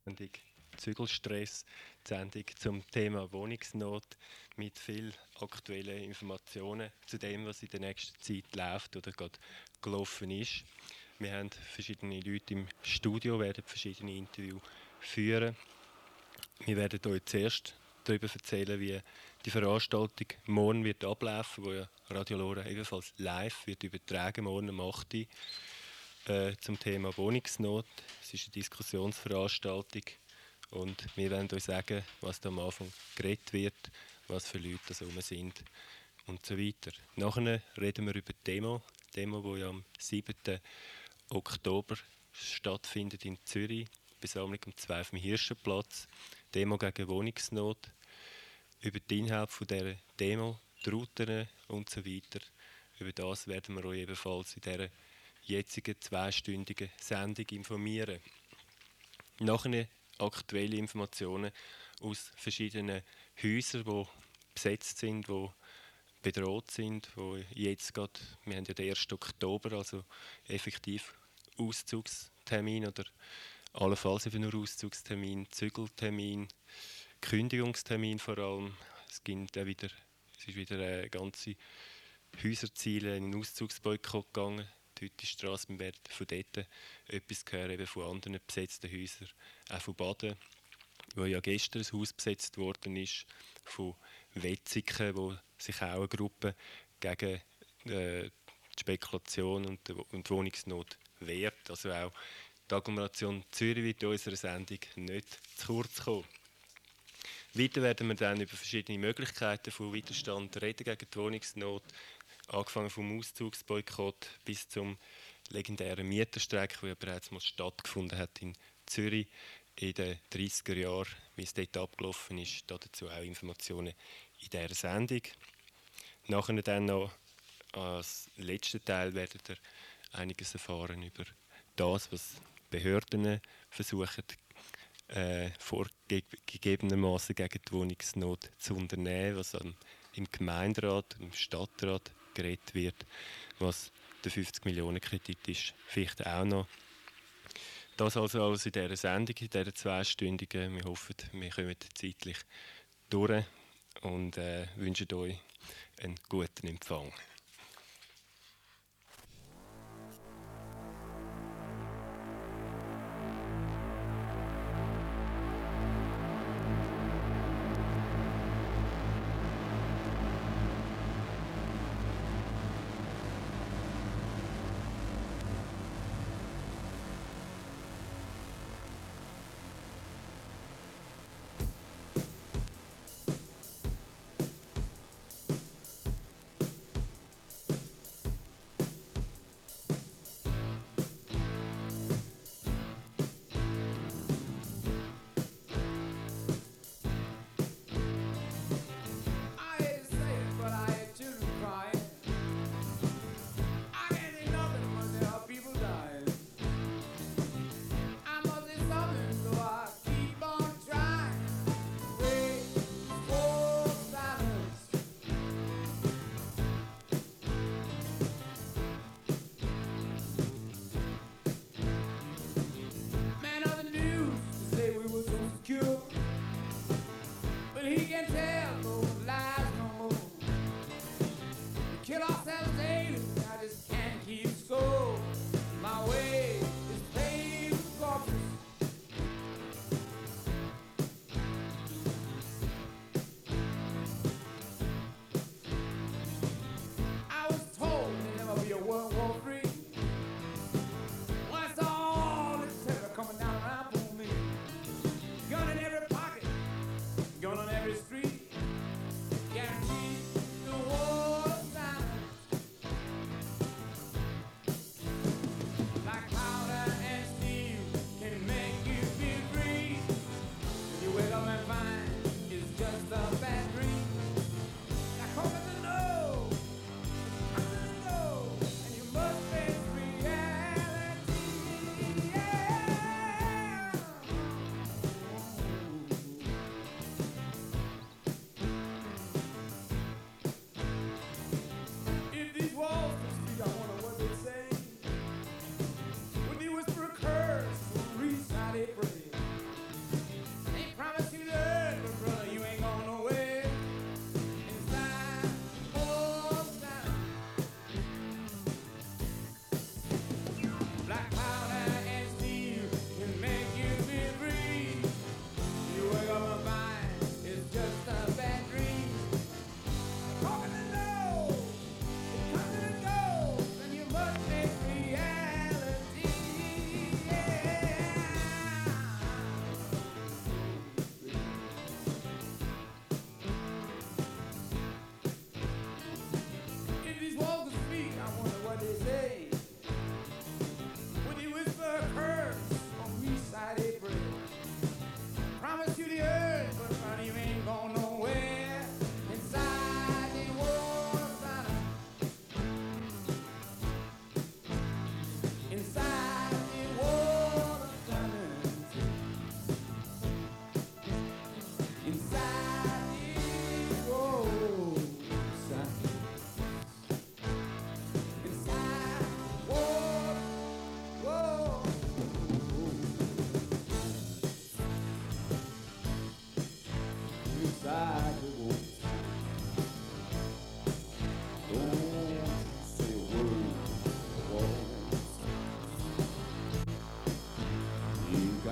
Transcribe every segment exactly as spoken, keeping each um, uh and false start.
Sendung Zügelstress, die Sendung zum Thema Wohnungsnot mit viel aktuellen Informationen zu dem, was in der nächsten Zeit läuft oder gerade gelaufen ist. Wir haben verschiedene Leute im Studio, werden verschiedene Interviews führen. Wir werden euch zuerst darüber erzählen, wie die Veranstaltung morgen wird ablaufen, wo ja Radio Lora ebenfalls live wird übertragen, morgen um acht Uhr, äh, zum Thema Wohnungsnot. Es ist eine Diskussionsveranstaltung und wir werden euch sagen, was da am Anfang geredet wird, was für Leute da rum sind und so weiter. Nachher reden wir über die Demo, die Demo, die ja am siebten Oktober stattfindet in Zürich, Besammlung um zwei auf dem Hirschenplatz, Demo gegen Wohnungsnot, über die Inhalte von dieser Demo, die Routen und so weiter. Über das werden wir euch ebenfalls in dieser jetzigen zweistündigen Sendung informieren. Nachher aktuelle Informationen aus verschiedenen Häusern, die besetzt sind, die bedroht sind, wo jetzt gerade, wir haben ja den ersten Oktober, also effektiv Auszugstermin oder allenfalls eben nur Auszugstermin, Zügeltermin, Kündigungstermin vor allem. Es gibt auch wieder, es ist wieder eine ganze Häuserziele in den Auszugsboykott gegangen. Heute die Straße, wir werden von dort etwas hören, eben von anderen besetzten Häusern, auch von Baden, wo ja gestern ein Haus besetzt worden ist, von Wetzigen, wo sich auch eine Gruppe gegen äh, die Spekulation und die, und die Wohnungsnot wehrt. Also auch die Agglomeration Zürich wird in unserer Sendung nicht zu kurz kommen. Weiter werden wir dann über verschiedene Möglichkeiten von Widerstand reden gegen die Wohnungsnot, angefangen vom Auszugsboykott bis zum legendären Mieterstreik, der ja bereits mal stattgefunden hat in Zürich in den dreißiger Jahren, wie es dort abgelaufen ist. Dazu auch Informationen in dieser Sendung. Nachher dann noch als letzten Teil werdet ihr einiges erfahren über das, was Behörden versuchen, äh, vorgegebenermaßen gegen die Wohnungsnot zu unternehmen, was dann im Gemeinderat und im Stadtrat geredet wird, was der fünfzig Millionen Kredit ist, vielleicht auch noch. Das also alles in dieser Sendung, in dieser zweistündigen. Wir hoffen, wir kommen zeitlich durch und äh, wünschen euch einen guten Empfang.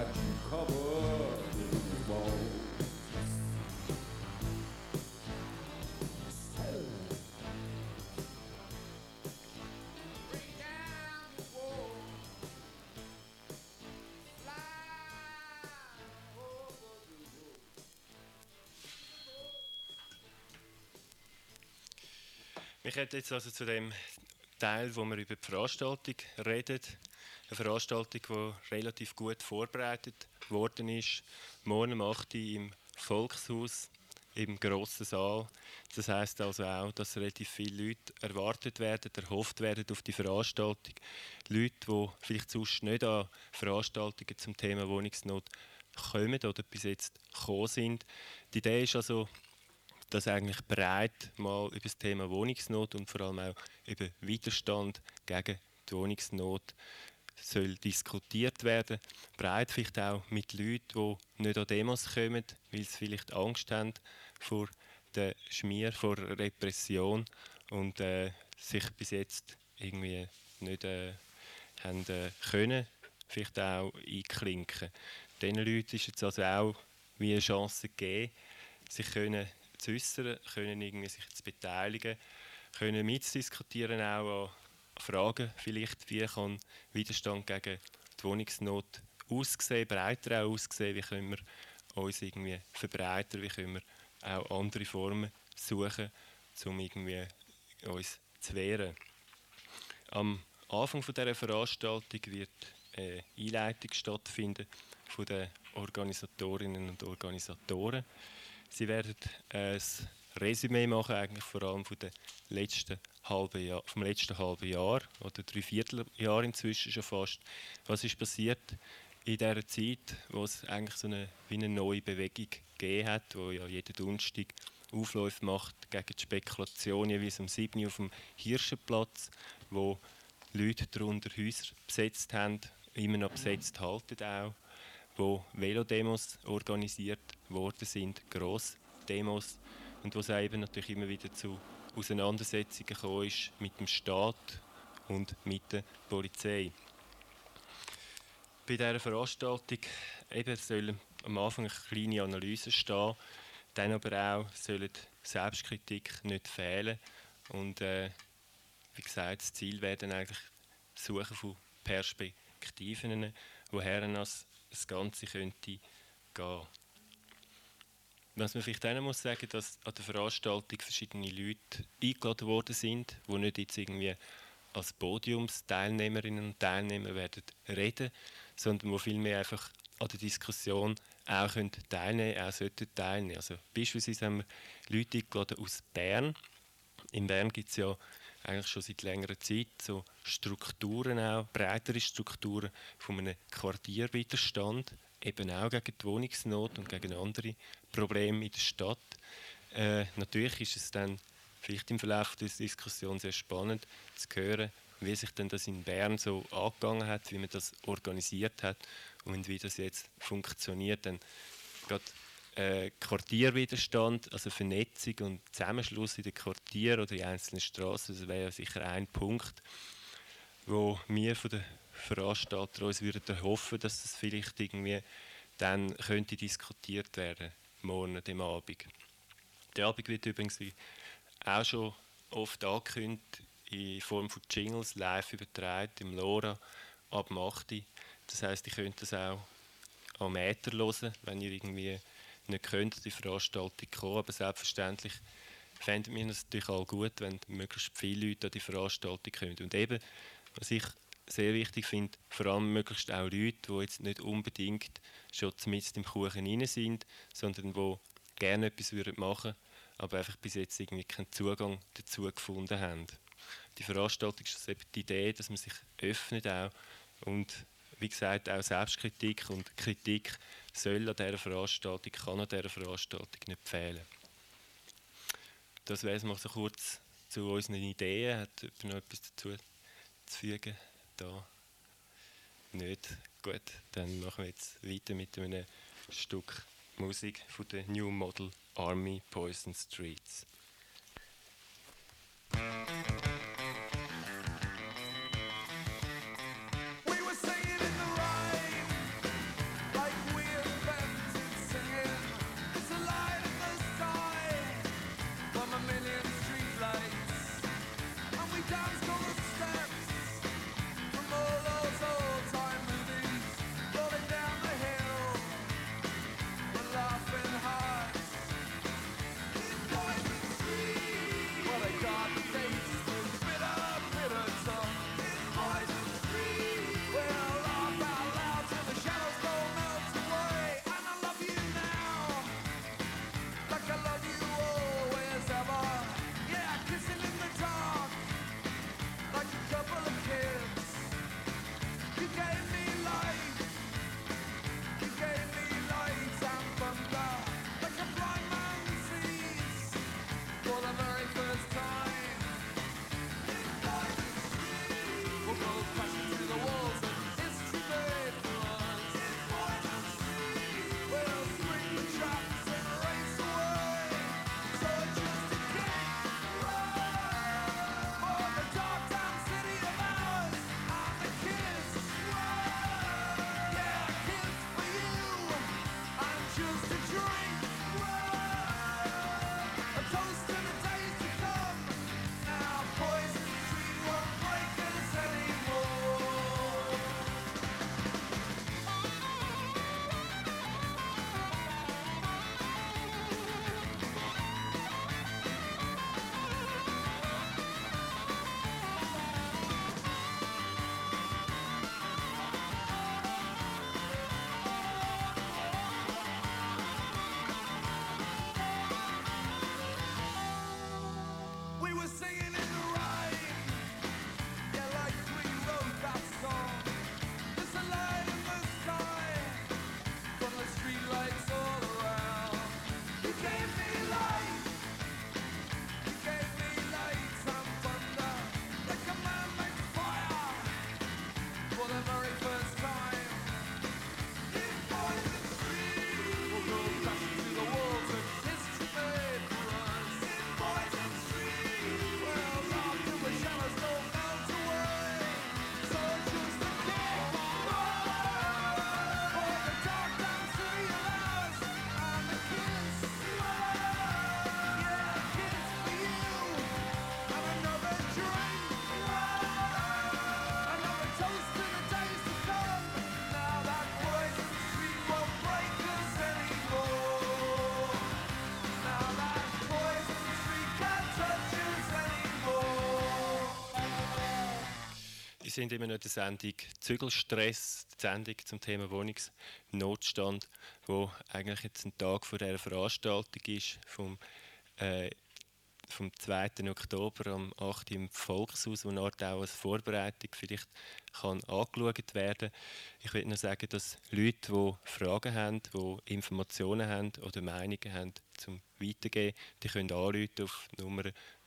got you covered with walls. Wir kommen jetzt also zu dem Teil, wo wir über die Veranstaltung reden. Eine Veranstaltung, die relativ gut vorbereitet worden ist. Morgen um acht Uhr im Volkshaus, im grossen Saal. Das heisst also auch, dass relativ viele Leute erwartet werden, erhofft werden auf die Veranstaltung. Leute, die vielleicht sonst nicht an Veranstaltungen zum Thema Wohnungsnot kommen oder bis jetzt gekommen sind. Die Idee ist also, dass eigentlich breit mal über das Thema Wohnungsnot und vor allem auch über Widerstand gegen die Wohnungsnot soll diskutiert werden. Breit vielleicht auch mit Leuten, die nicht an Demos kommen, weil sie vielleicht Angst haben vor der Schmier, vor der Repression und äh, sich bis jetzt irgendwie nicht äh, haben äh, können, vielleicht auch einklinken. Diesen Leuten ist jetzt also auch wie eine Chance gegeben, sich können zu äußern, können irgendwie sich zu beteiligen, können mitzudiskutieren auch an Fragen, vielleicht wie kann Widerstand gegen die Wohnungsnot aussehen, breiter auch aussehen, wie können wir uns irgendwie verbreitern, wie können wir auch andere Formen suchen, um irgendwie uns zu wehren. Am Anfang dieser Veranstaltung wird eine Einleitung stattfinden von den Organisatorinnen und Organisatoren. Sie werden ein Resümee machen, eigentlich vor allem von den letzten halben Jahr, vom letzten halben Jahr oder drei Vierteljahr inzwischen schon fast. Was ist passiert in dieser Zeit, wo es eigentlich so eine, wie eine neue Bewegung gegeben hat, wo ja jeden Donnerstag Aufläufe macht gegen die Spekulation, jeweils um sieben Uhr auf dem Hirschenplatz, wo Leute darunter Häuser besetzt haben, immer noch besetzt halten auch, wo Velodemos organisiert worden sind, Grossdemos, und wo es eben natürlich immer wieder zu Auseinandersetzungen gekommen ist mit dem Staat und mit der Polizei. Bei dieser Veranstaltung eben soll am Anfang eine kleine Analyse stehen, dann aber auch soll Selbstkritik nicht fehlen und äh, wie gesagt, das Ziel wäre dann eigentlich das Suchen von Perspektiven, woher das Ganze könnte gehen. Was man vielleicht auch muss sagen, dass an der Veranstaltung verschiedene Leute eingeladen worden sind, die nicht jetzt irgendwie als Podiumsteilnehmerinnen und Teilnehmer werden reden, sondern die vielmehr einfach an der Diskussion auch können teilnehmen, auch sollten teilnehmen. Also beispielsweise haben wir Leute eingeladen aus Bern. In Bern gibt es ja eigentlich schon seit längerer Zeit so Strukturen, auch breitere Strukturen von einem Quartierwiderstand, eben auch gegen die Wohnungsnot und gegen andere Probleme in der Stadt. Äh, natürlich ist es dann vielleicht im Verlauf der Diskussion sehr spannend zu hören, wie sich denn das in Bern so angegangen hat, wie man das organisiert hat und wie das jetzt funktioniert. Denn gerade äh, Quartierwiderstand, also Vernetzung und Zusammenschluss in den Quartieren oder in einzelnen Straßen, das wäre sicher ein Punkt, wo wir von den Veranstaltern uns würden hoffen, dass das vielleicht irgendwie dann könnte diskutiert werden, morgen, dem Abend. Der Abend wird übrigens auch schon oft angekündigt, in Form von Jingles live übertragen im LoRa ab acht Uhr. Das heisst, ihr könnt das auch am Äther hören, wenn ihr irgendwie nicht könnt, die Veranstaltung kommen. Aber selbstverständlich fänden wir es natürlich auch gut, wenn möglichst viele Leute an die Veranstaltung kommen. Und eben, was ich sehr wichtig finde, vor allem möglichst auch Leute, die jetzt nicht unbedingt schon mitten im Kuchen rein sind, sondern die gerne etwas machen würden, aber einfach bis jetzt irgendwie keinen Zugang dazu gefunden haben. Die Veranstaltung ist eben die Idee, dass man sich öffnet auch und wie gesagt auch Selbstkritik und Kritik soll an dieser Veranstaltung, kann an dieser Veranstaltung nicht fehlen. Das wäre es mal so kurz zu unseren Ideen. Hat jemand noch etwas dazu zu fügen? Da nicht. Gut, dann machen wir jetzt weiter mit einem Stück Musik von der New Model Army, Poison Streets. We were singing in the rain, sind immer noch in der Sendung Zügelstress, die Sendung zum Thema Wohnungsnotstand, wo eigentlich jetzt ein Tag vor dieser Veranstaltung ist, vom, äh, vom zweiten Oktober am achten im Volkshaus, wo auch als Vorbereitung vielleicht kann angeschaut werden. Ich will nur sagen, dass Leute, die Fragen haben, die Informationen haben oder Meinungen haben zum Weitergeben, die können anrufen auf Nummer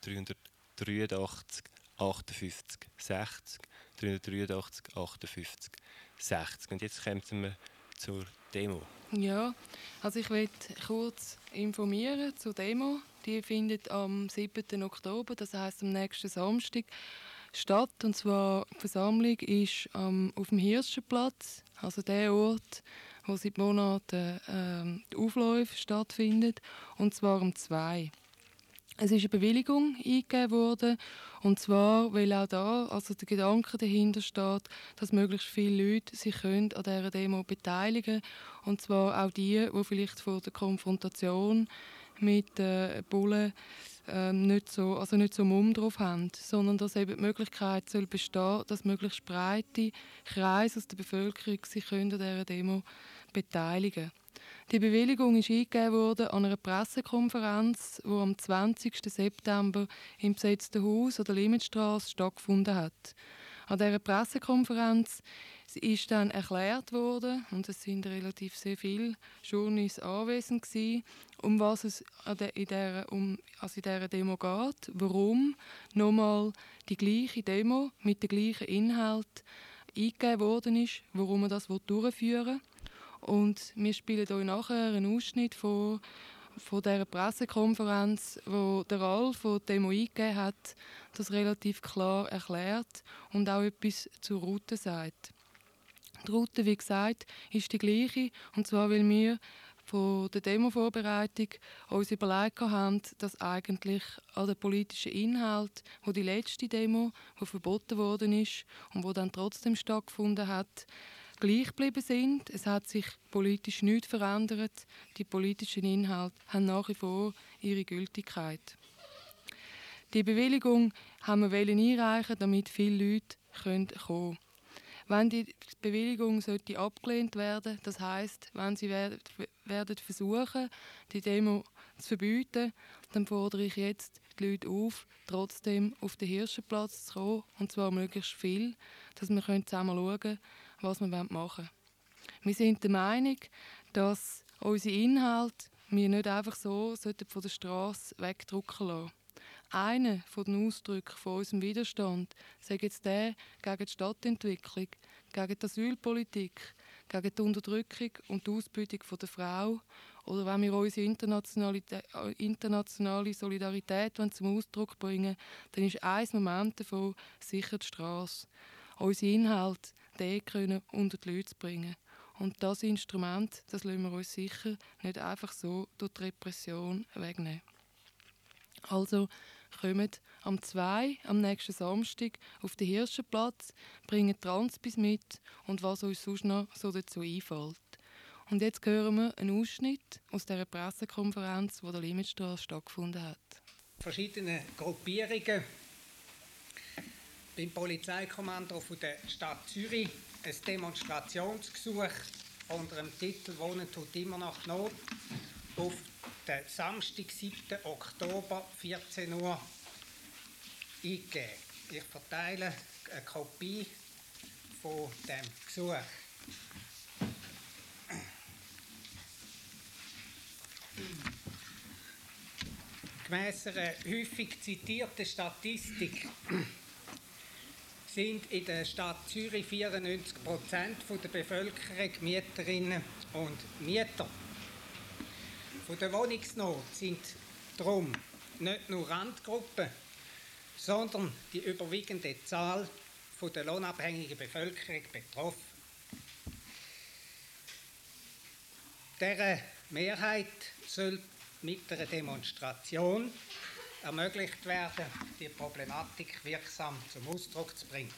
dreihundertdreiundachtzig achtundfünfzig sechzig, dreihundertdreiundachtzig achtundfünfzig sechzig. Und jetzt kommen wir zur Demo. Ja, also ich will kurz informieren zur Demo. Die findet am siebten Oktober, das heisst am nächsten Samstag, statt. Und zwar die Versammlung ist ähm, auf dem Hirschenplatz, also der Ort, wo seit Monaten ähm, die Aufläufe stattfinden, und zwar um zwei. Es ist eine Bewilligung eingegeben worden, und zwar, weil auch da also der Gedanke dahinter steht, dass möglichst viele Leute sich können an dieser Demo beteiligen können, und zwar auch die, die vielleicht vor der Konfrontation mit den äh, Bullen ähm, nicht so, also nicht so Mumm drauf haben, sondern dass eben die Möglichkeit soll bestehen, dass möglichst breite Kreise aus der Bevölkerung sich können an dieser Demo beteiligen können. Die Bewilligung ist eingegeben worden an einer Pressekonferenz, die am zwanzigsten September im besetzten Haus an der Limitstrasse stattgefunden hat. An dieser Pressekonferenz ist dann erklärt worden, und es sind relativ sehr viele Journalisten anwesend gewesen, um was es in dieser, um, also in dieser Demo geht, warum nochmal die gleiche Demo mit dem gleichen Inhalt eingegeben worden ist, warum man das durchführen will. Und wir spielen euch nachher einen Ausschnitt von, von dieser Pressekonferenz, wo der Ralf, der die Demo eingegeben hat, das relativ klar erklärt und auch etwas zur Route sagt. Die Route, wie gesagt, ist die gleiche, und zwar, weil wir von der Demo-Vorbereitung uns überlegt haben, dass eigentlich an den politischen Inhalt, wo die letzte Demo, die verboten worden ist und wo dann trotzdem stattgefunden hat, gleich geblieben sind. Es hat sich politisch nichts verändert. Die politischen Inhalte haben nach wie vor ihre Gültigkeit. Die Bewilligung haben wir einreichen, damit viele Leute kommen können. Wenn die Bewilligung sollte abgelehnt werden, das heisst, wenn sie werden versuchen, die Demo zu verbieten, dann fordere ich jetzt die Leute auf, trotzdem auf den Hirschenplatz zu kommen, und zwar möglichst viel, dass wir zusammen schauen können, was wir machen wollen. Wir sind der Meinung, dass unsere Inhalte wir nicht einfach so von der Straße wegdrücken lassen. Einer der Ausdrücke von unserem Widerstand sagt jetzt der gegen die Stadtentwicklung, gegen die Asylpolitik, gegen die Unterdrückung und die Ausbeutung der Frau, oder wenn wir unsere internationale, internationale Solidarität zum Ausdruck bringen, dann ist ein Moment davon sicher die Straße. Unsere Inhalte die können unter die Leute zu bringen. Und das Instrument, das lassen wir uns sicher nicht einfach so durch die Repression wegnehmen. Also kommt am zwei, am nächsten Samstag, auf den Hirschenplatz, bringen Transpis mit und was uns sonst noch so dazu einfällt. Und jetzt hören wir einen Ausschnitt aus dieser Pressekonferenz, die an der Limitstrasse stattgefunden hat. Verschiedene Gruppierungen beim Polizeikommando von der Stadt Zürich ein Demonstrationsgesuch unter dem Titel «Wohnen tut immer noch Not» auf den Samstag, siebten Oktober, vierzehn Uhr eingegeben. Ich verteile eine Kopie von dem Gesuch. Gemäss einer häufig zitierten Statistik sind in der Stadt Zürich vierundneunzig Prozent der Bevölkerung Mieterinnen und Mieter. Von der Wohnungsnot sind darum nicht nur Randgruppen, sondern die überwiegende Zahl der lohnabhängigen Bevölkerung betroffen. Dieser Mehrheit soll mit einer Demonstration ermöglicht werden, die Problematik wirksam zum Ausdruck zu bringen.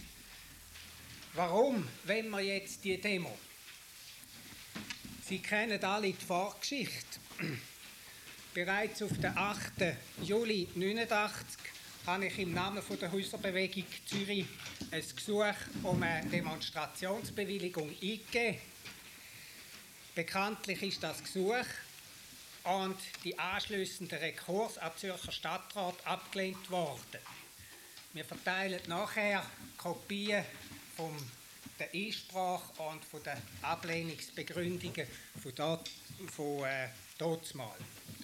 Warum wollen wir jetzt die Demo? Sie kennen alle die Vorgeschichte. Bereits auf den achten Juli neunzehnhundertneunundachtzig habe ich im Namen der Häuserbewegung Zürich ein Gesuch um eine Demonstrationsbewilligung eingegeben. Bekanntlich ist das Gesuch und die anschliessende Rekurs an Zürcher Stadtrat abgelehnt worden. Wir verteilen nachher Kopien von der Einsprache und von den Ablehnungsbegründungen von dort, von äh, dortmal.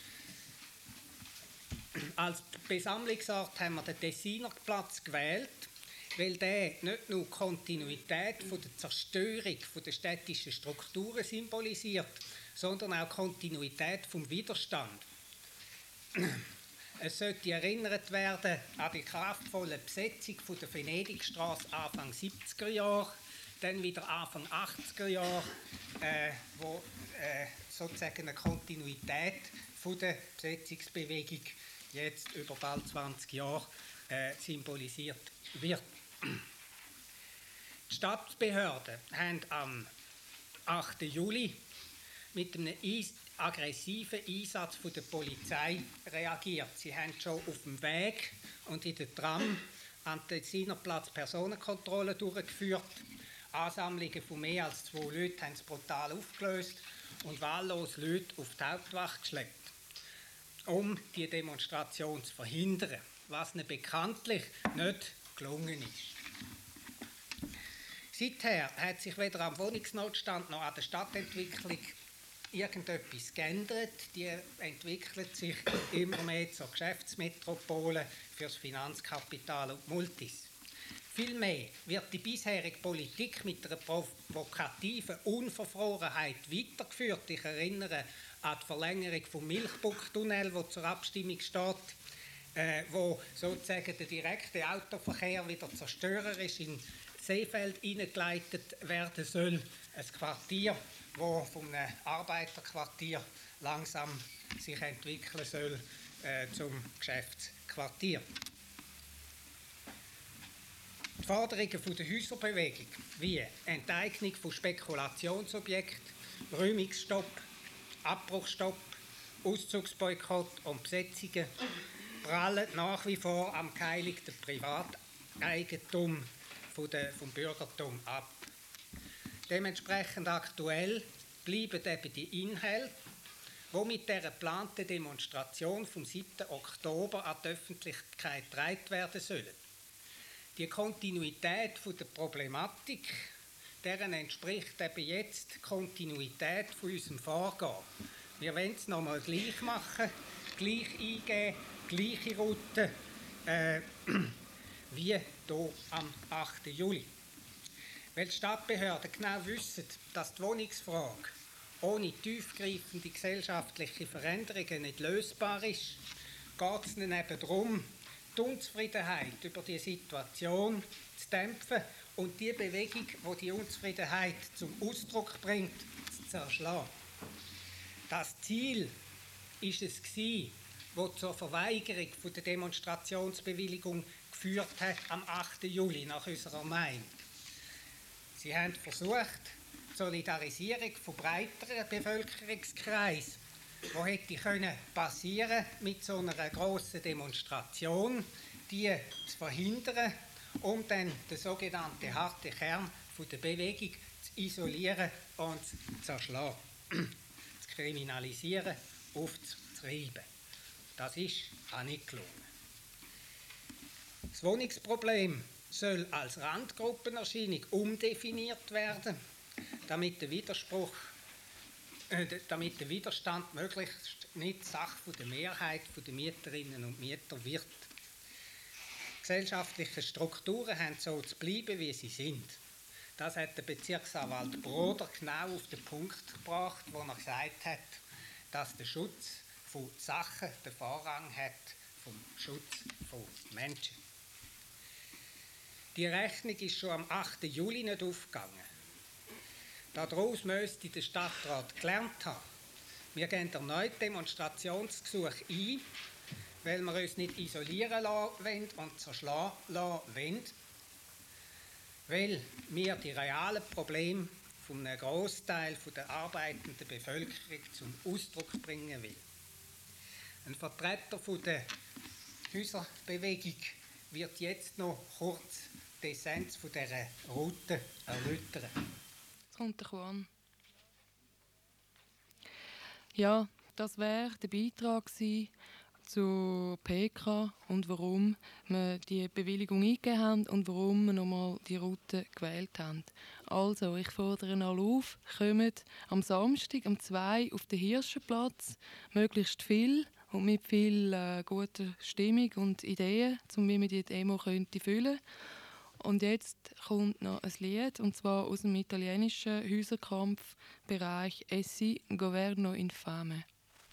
Als Besammlungsort haben wir den Tessiner Platz gewählt, weil der nicht nur die Kontinuität von der Zerstörung von der städtischen Strukturen symbolisiert, sondern auch die Kontinuität vom Widerstand. Es sollte erinnert werden an die kraftvolle Besetzung von der Venedikstraße Anfang siebziger Jahre, dann wieder Anfang achtziger Jahre, äh, wo äh, sozusagen eine Kontinuität von der Besetzungsbewegung jetzt über bald zwanzig Jahre äh, symbolisiert wird. Die Stadtbehörden haben am achten Juli mit einem aggressiven Einsatz von der Polizei reagiert. Sie haben schon auf dem Weg und in der Tram an den Tessinerplatz Personenkontrolle durchgeführt. Ansammlungen von mehr als zwei Leuten haben es brutal aufgelöst und wahllos Leute auf die Hauptwache geschleppt, um die Demonstration zu verhindern, was ihnen bekanntlich nicht gelungen ist. Seither hat sich weder am Wohnungsnotstand noch an der Stadtentwicklung irgendetwas geändert. Die entwickelt sich immer mehr zur Geschäftsmetropole für das Finanzkapital und Multis. Vielmehr wird die bisherige Politik mit einer provokativen Unverfrorenheit weitergeführt. Ich erinnere an die Verlängerung vom Milchbucktunnel, wo zur Abstimmung steht, äh, wo sozusagen der direkte Autoverkehr wieder zerstörerisch in Seefeld hineingeleitet werden soll. Ein Quartier, das von einem Arbeiterquartier langsam sich entwickeln soll äh, zum Geschäftsquartier. Die Forderungen von der Häuserbewegung wie Enteignung von Spekulationsobjekten, Räumungsstopp, Abbruchstopp, Auszugsboykott und Besetzungen prallen nach wie vor am geheiligten Privateigentum von der, vom Bürgertum ab. Dementsprechend aktuell bleiben eben die Inhalte, die mit der geplanten Demonstration vom siebten Oktober an die Öffentlichkeit getragen werden sollen. Die Kontinuität von der Problematik, deren entspricht eben jetzt die Kontinuität von unserem Vorgehen. Wir wollen es nochmal gleich machen, gleich eingeben, gleiche Route äh, wie hier am achten Juli. Weil die Stadtbehörden genau wissen, dass die Wohnungsfrage ohne tiefgreifende gesellschaftliche Veränderungen nicht lösbar ist, geht es ihnen eben darum, die Unzufriedenheit über die Situation zu dämpfen und die Bewegung, die die Unzufriedenheit zum Ausdruck bringt, zu zerschlagen. Das Ziel ist es gewesen, das zur Verweigerung der Demonstrationsbewilligung geführt hat am achten Juli nach unserer Meinung. Sie haben versucht, die Solidarisierung von breiteren Bevölkerungskreisen, die hätte können passieren mit so einer grossen Demonstration, die zu verhindern, um dann den sogenannten harten Kern von der Bewegung zu isolieren und zu zerschlagen, zu kriminalisieren, aufzutreiben. Das ist auch nicht gelungen. Das Wohnungsproblem soll als Randgruppenerscheinung umdefiniert werden, damit der Widerspruch damit der Widerstand möglichst nicht Sache der Mehrheit der Mieterinnen und Mieter wird. Gesellschaftliche Strukturen haben so zu bleiben, wie sie sind. Das hat der Bezirksanwalt Broder genau auf den Punkt gebracht, wo er gesagt hat, dass der Schutz von Sachen den Vorrang hat vom Schutz von Menschen. Die Rechnung ist schon am achten Juli nicht aufgegangen. Daraus müsste der Stadtrat gelernt haben. Wir gehen erneut Demonstrationsgesuch ein, weil wir uns nicht isolieren lassen wollen und zerschlagen lassen wollen, weil wir die realen Probleme von einem Grossteil der arbeitenden Bevölkerung zum Ausdruck bringen will. Ein Vertreter von der Häuserbewegung wird jetzt noch kurz die Essenz von dieser Route erläutern. Jetzt kommt der Juan. Ja, das wäre der Beitrag gewesen zu P K und warum wir die Bewilligung eingegeben haben und warum wir nochmal die Route gewählt haben. Also, ich fordere alle auf, kommt am Samstag, am zwei auf den Hirschenplatz, möglichst viel und mit viel äh, guter Stimmung und Ideen, um wie man die Demo könnte füllen. Und jetzt kommt noch ein Lied, und zwar aus dem italienischen Häuserkampfbereich «Essi Governo Infame».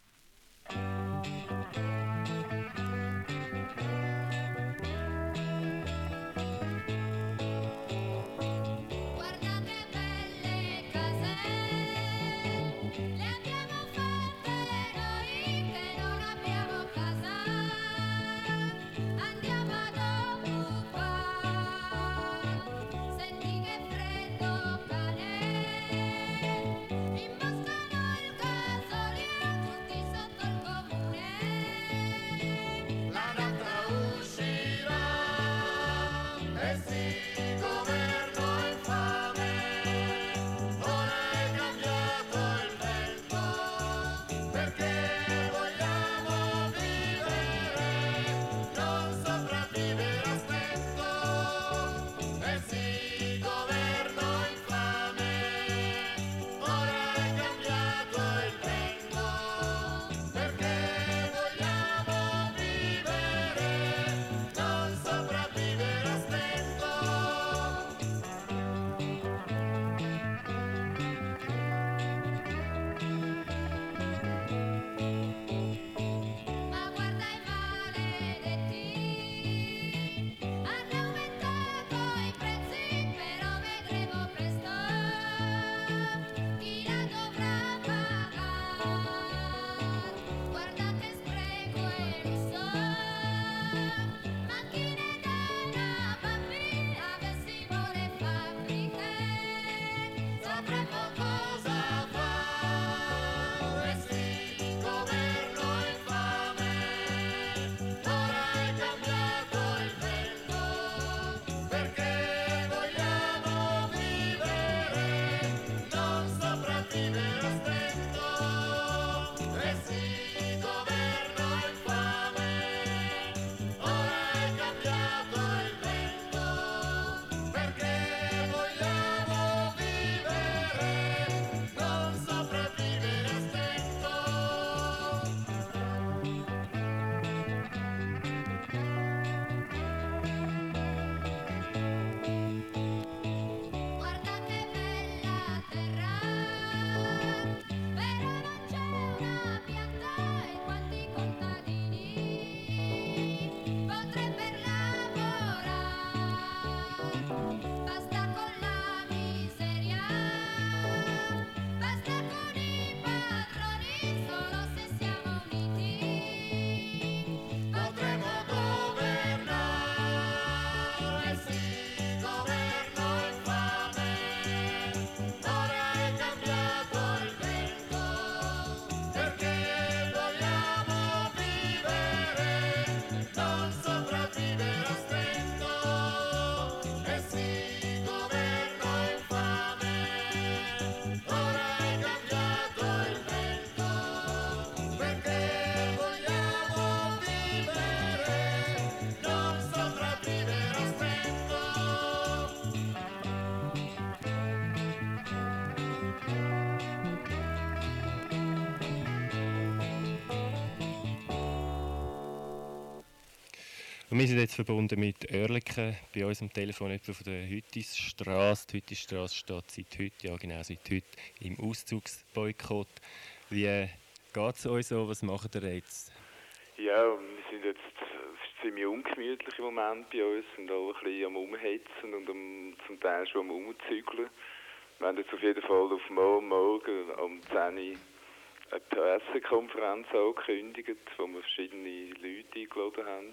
Und wir sind jetzt verbunden mit Oerlikon, bei uns am Telefon etwa von der Hüttisstrasse. Die Hüttisstrasse steht seit heute, ja genau seit heute, im Auszugsboykott. Wie geht es euch so? Was macht ihr jetzt? Ja, wir sind jetzt, es ist ziemlich ungemütlich im Moment bei uns, sind alle ein bisschen am Umheizen und am, zum Teil schon am Umzügeln. Wir haben jetzt auf jeden Fall auf morgen, morgen um zehn Uhr eine Pressekonferenz angekündigt, wo wir verschiedene Leute eingeladen haben.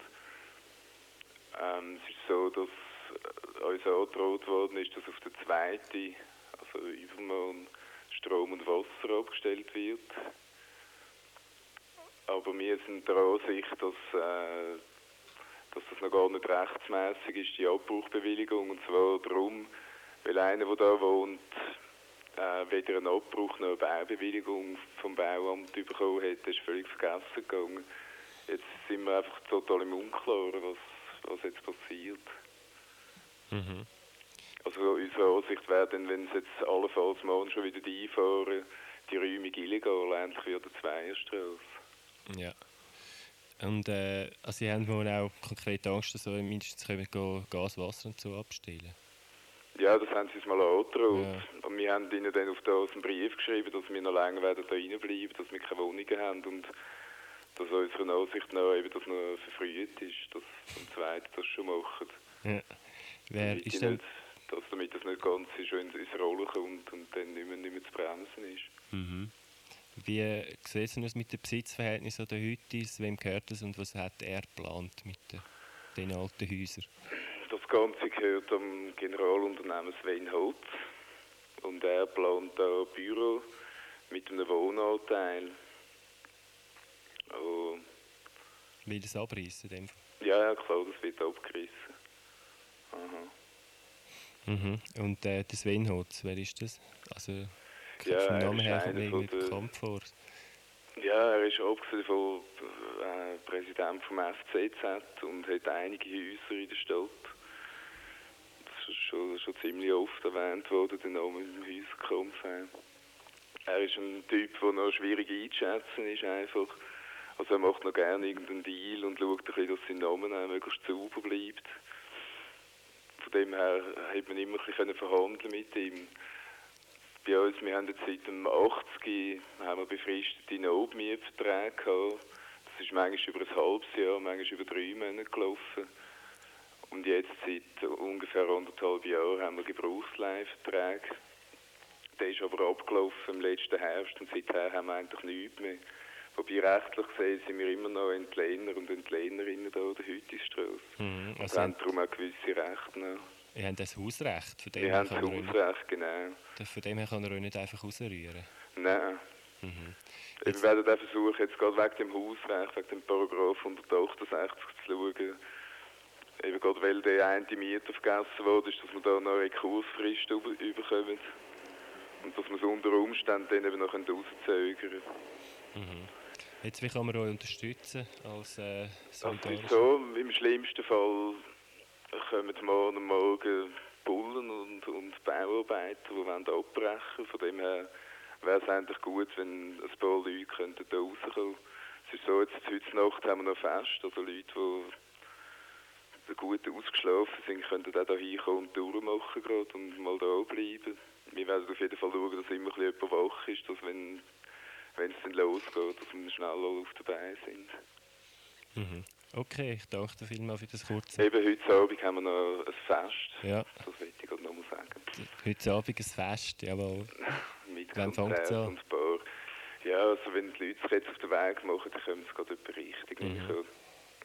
Ähm, es ist so, dass uns angedroht worden ist, dass auf der zweiten, also übermorgen, Strom und Wasser abgestellt wird. Aber wir sind der Ansicht, dass, äh, dass das noch gar nicht rechtsmäßig ist, die Abbruchbewilligung. Und zwar darum, weil einer, der da wohnt, äh, weder einen Abbruch noch eine Baubewilligung vom Bauamt bekommen hat. Das ist völlig vergessen gegangen. Jetzt sind wir einfach total im Unklaren, was, was jetzt passiert. Mhm. Also unsere Ansicht wäre dann, wenn sie jetzt allenfalls morgen schon wieder einfahren, die Räumung illegal, ähnlich wie an der Zweierstrasse. Ja. Und äh, also Sie haben wohl auch konkret Angst, dass Sie mindestens können gehen, Gas, Wasser und so abstellen? Ja, das haben sie uns mal angedroht. Ja. Und wir haben ihnen dann auf das einen Brief geschrieben, dass wir noch länger werden da reinbleiben, dass wir keine Wohnungen haben und dass unserer Ansicht nach eben das noch verfrüht ist, dass am zweiten das schon machen. Ja. Wer damit, ist denn... nicht, dass damit das nicht ganz schon ins, ins Rollen kommt und dann nicht mehr, nicht mehr zu bremsen ist. Mhm. Wie sieht es aus mit dem Besitzverhältnis oder heute? Wem gehört das und was hat er geplant mit den, den alten Häusern? Das Ganze gehört am Generalunternehmer Sven Holz und er plant da ein Büro mit einem Wohnanteil. Oh. Will das abreißen? Dem? Ja, ja, klar, das wird abgerissen. Aha. Mhm. Und äh, der Sven Holz, wer ist das? Also Ja, vom er Namen ist her kommt mir einer irgendwie von der- bekannt vor. Ja, er ist abgesehen von äh, Präsident vom F C Z und hat einige Häuser in der Stadt. Das ist schon, schon ziemlich oft erwähnt worden, der Name im Häuserkampf. Er ist ein Typ, der noch schwierig einzuschätzen ist einfach. Also er macht noch gerne irgendeinen Deal und schaut ein bisschen, dass sein Name auch möglichst sauber bleibt. Von dem her hat man immer ein bisschen verhandeln mit ihm. Bei uns, wir haben jetzt seit dem achtzig haben wir befristete Notmietverträge gehabt. Das ist manchmal über ein halbes Jahr, manchmal über drei Monate gelaufen. Und jetzt seit ungefähr anderthalb Jahren haben wir Gebrauchsleihverträge. Der ist aber abgelaufen im letzten Herbst und seither haben wir eigentlich nichts mehr. Wobei rechtlich gesehen sind wir immer noch Entlehner und Entlehnerinnen da an der Hüttistrasse. Mhm. Und Also haben ihr, darum auch gewisse Rechte noch. ihr habt das Hausrecht, von dem, Wir her haben das kann er euch Hausrecht, genau. nicht, von dem her kann er euch nicht einfach rausrühren. Nein. Mhm. Wir werden auch versuchen, jetzt gerade wegen dem Hausrecht, wegen dem Paragraph hundertachtundsechzig zu schauen, eben gerade weil der eine Mieter vergessen wurde, ist, dass wir da noch eine Rekursfrist überkommen und dass wir es unter Umständen dann eben noch rauszögern können. Mhm. Jetzt, wie kann man euch unterstützen als äh, Das solidarische? ist so, im schlimmsten Fall kommen morgen am Morgen Bullen und, und Bauarbeiter, die wollen abbrechen. Von dem her wäre es eigentlich gut, wenn ein paar Leute könnten da rauskommen. Es ist so, jetzt heute Nacht haben wir noch Fest, also Leute, die gut ausgeschlafen sind, könnten auch da hinkommen und durchmachen gerade und mal da bleiben. Wir werden auf jeden Fall schauen, dass immer jemand wach ist, dass wenn, wenn es dann losgeht, dass wir schnell alle auf dabei sind. Mhm. Okay, ich danke dir vielmals für das kurze. Eben heute Abend haben wir noch ein Fest, Ja, das wollte ich gerade noch mal sagen. heute Abend ein Fest, jawohl. Mit Wann fängt's Konzert an? und Bar. Ja, also wenn die Leute sich jetzt auf den Weg machen, dann kommen sie gerade etwa richtig. Mhm. nehme ich an.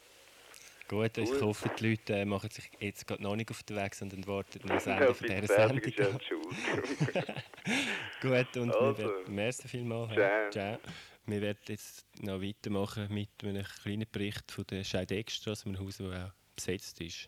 Gut, ich Gut. hoffe, die Leute äh, machen sich jetzt gerade noch nicht auf den Weg, sondern warten noch das Ja, Ende von bitte, dieser fertig ist ja Sendung. Entschuldigung. Gut, und Also. wir werden, merci vielmals. Ciao. Ciao. Wir werden jetzt noch weitermachen mit einem kleinen Bericht von der Scheidegstrasse, einem Haus, das auch besetzt ist.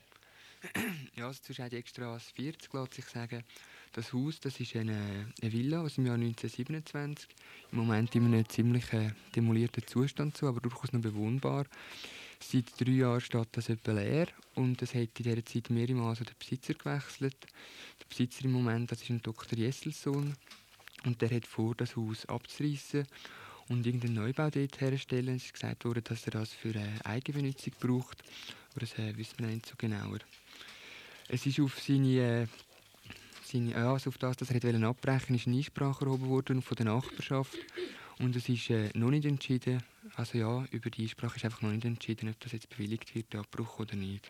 Ja, also zur Scheidegstrasse vierzig lässt sich sagen, das Haus, das ist eine, eine Villa aus dem Jahr neunzehnhundertsiebenundzwanzig. Im Moment in einem ziemlich äh, demolierten Zustand, so, aber durchaus noch bewohnbar. Seit drei Jahren steht das etwa leer und es hat in dieser Zeit mehrmals den Besitzer gewechselt. Der Besitzer im Moment, das ist ein Doktor Jesselsohn und der hat vor, das Haus abzureißen und irgendeinen Neubau dort herzustellen. Es ist gesagt worden, dass er das für eine Eigenbenutzung braucht, aber das äh, wissen wir nicht so genauer. Es ist auf seine, äh, seine ja, also auf das, dass er wollte abbrechen, ist eine Einsprache erhoben worden von der Nachbarschaft. Und es ist äh, noch nicht entschieden, also ja, über die Einsprache ist einfach noch nicht entschieden, ob das jetzt bewilligt wird, der Abbruch oder nicht.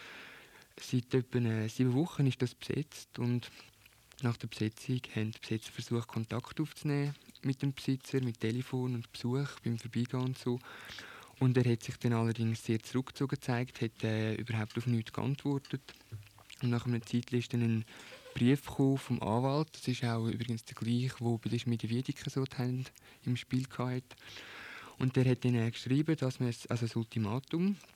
Seit etwa äh, sieben Wochen ist das besetzt und nach der Besetzung haben die Besitzer versucht, Kontakt aufzunehmen mit dem Besitzer, mit Telefon und Besuch beim Vorbeigehen und so. Und er hat sich dann allerdings sehr zurückgezogen gezeigt, hat äh, überhaupt auf nichts geantwortet. Und nach einer Zeit ist dann ein Brief gekommen vom Anwalt. Das ist auch übrigens der gleiche, der bei der Schmiede Wiedeke so im Spiel hatte. Und der hat dann äh, geschrieben, dass man es, also das Ultimatum,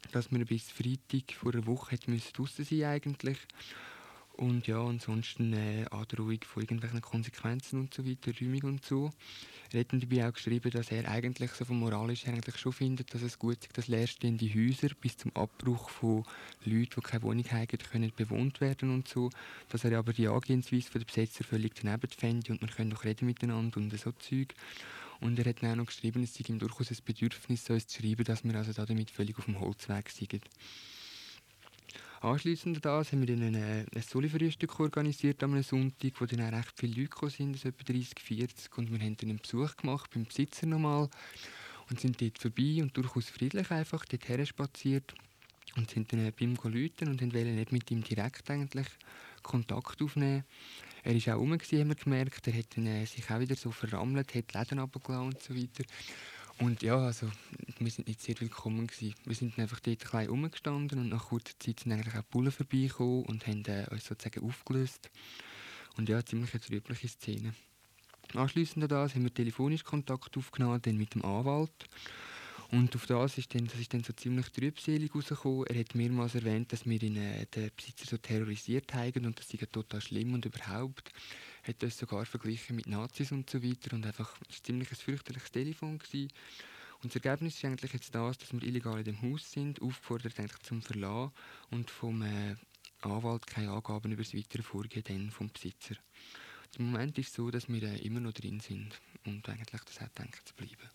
dass wir bis Freitag vor einer Woche hätten müssen draussen sein eigentlich. Und ja, ansonsten äh, Androhung von irgendwelchen Konsequenzen und so weiter, Räumung und so. Er hat dabei auch geschrieben, dass er eigentlich so vom Moralischen her eigentlich schon findet, dass es gut ist, dass leerstehende Häuser bis zum Abbruch von Leuten, die keine Wohnung haben, können bewohnt werden und so. Dass er aber die Angehensweise der Besetzer völlig daneben fände und wir können doch reden miteinander und so Zeug. Und er hat dann auch noch geschrieben, es sei ihm durchaus ein Bedürfnis, uns zu schreiben, dass wir also damit völlig auf dem Holzweg sind. Anschliessend an das haben wir dann ein, ein Soli-Frühstück organisiert am Sonntag, wo dann auch recht viele Leute gekommen sind, also etwa dreißig, vierzig. Und wir haben dann einen Besuch gemacht beim Besitzer nochmal und sind dort vorbei und durchaus friedlich einfach dort her spaziert und sind dann bei ihm läuten und wollten nicht mit ihm direkt eigentlich Kontakt aufnehmen. Er war auch rum, haben wir gemerkt. Er hat dann, äh, sich auch wieder so verrammelt, hat die Läden runtergelassen und so weiter. Und ja, also, wir sind nicht sehr willkommen gewesen. Wir sind einfach dort ein bisschen rumgestanden und nach kurzer Zeit sind eigentlich auch die Bullen vorbeigekommen und haben äh, uns sozusagen aufgelöst. Und ja, ziemlich eine trübliche Szene. Anschliessend an das haben wir telefonisch Kontakt aufgenommen, dann mit dem Anwalt. Und auf das ist dann, das ist dann so ziemlich trübselig rausgekommen. Er hat mehrmals erwähnt, dass wir ihn, äh, den Besitzer so terrorisiert haben und das sei total schlimm und überhaupt. Er hat uns sogar verglichen mit Nazis und so weiter und einfach, es war ziemlich ein fürchterliches Telefon gewesen. Und das Ergebnis ist eigentlich jetzt das, dass wir illegal in dem Haus sind, aufgefordert eigentlich zum Verlassen und vom äh, Anwalt keine Angaben über das weitere Vorgehen dann vom Besitzer. Im Moment ist es so, dass wir äh, immer noch drin sind und eigentlich das hat gedacht zu bleiben.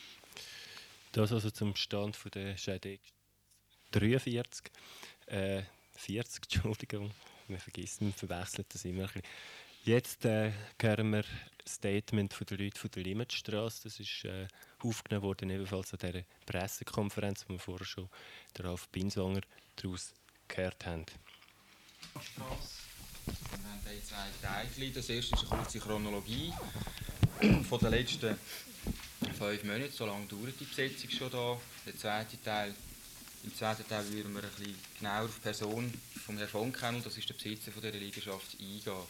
Das also zum Stand von der Schädigung dreiundvierzig, äh, vierzig, Entschuldigung, wir vergessen, wir verwechseln das immer ein bisschen. Jetzt äh, hören wir ein Statement von den Leuten von der Limmatstrasse. Das ist äh, aufgenommen worden, ebenfalls an dieser Pressekonferenz, wo wir vorher schon den Ralf Binswanger daraus gehört haben. Strasse. Wir haben hier zwei Teile. Das erste ist eine kurze Chronologie von den letzten fünf Monaten. So lange dauert die Besetzung schon da. Der zweite Teil, Im zweiten Teil würden wir ein bisschen genauer auf die Person von Herrn von Kennel, das ist der Besitzer von dieser Liegenschaft, eingehen.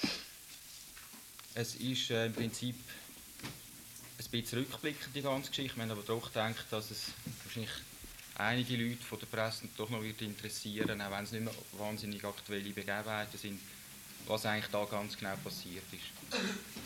Es ist äh, im Prinzip ein bisschen rückblickend, die ganze Geschichte. Wir haben aber doch gedacht, dass es wahrscheinlich einige Leute von der Presse doch noch wird interessieren, auch wenn es nicht mehr wahnsinnig aktuelle Begebenheiten sind, was eigentlich da ganz genau passiert ist.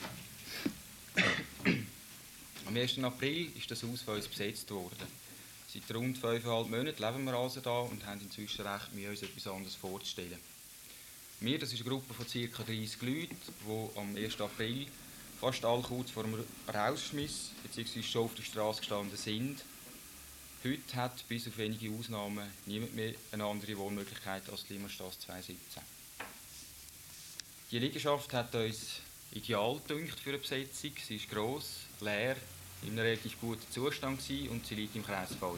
Am ersten April ist das Haus von uns besetzt worden. Seit rund fünfeinhalb Monaten leben wir also da und haben inzwischen recht Mühe, uns etwas anderes vorzustellen. Wir, das ist eine Gruppe von ca. dreißig Leuten, die am ersten April fast alle kurz vor dem Rausschmiss bzw. schon auf der Straße gestanden sind. Heute hat bis auf wenige Ausnahmen niemand mehr eine andere Wohnmöglichkeit als die Limmatstrasse zweihundertsiebzehn. Die Liegenschaft hat uns ideal gedünkt für eine Besetzung. Sie ist gross, leer, in einem relativ guten Zustand gewesen und sie liegt im Kreis fünf.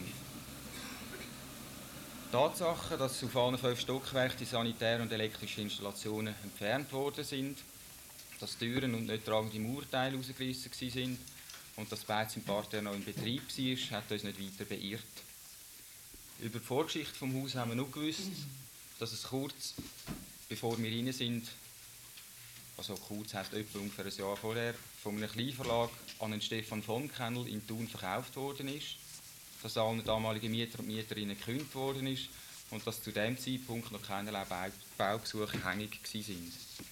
Die Tatsache, dass auf allen fünf Stockwerken die sanitär- und elektrische Installationen entfernt worden sind, dass Türen und nicht tragende Mauerteile rausgerissen waren und dass das Beiz im Parterre noch in Betrieb war, hat uns nicht weiter beirrt. Über die Vorgeschichte des Hauses haben wir nur gewusst, dass es kurz bevor wir rein sind, also kurz heisst etwa ungefähr ein Jahr vorher, von einem Kleinverlag an den Stefan von Kennel in Thun verkauft worden ist, dass allen damaligen Mieter und Mieterinnen gekündigt worden ist und dass zu diesem Zeitpunkt noch keinerlei Baugesuche hängig waren.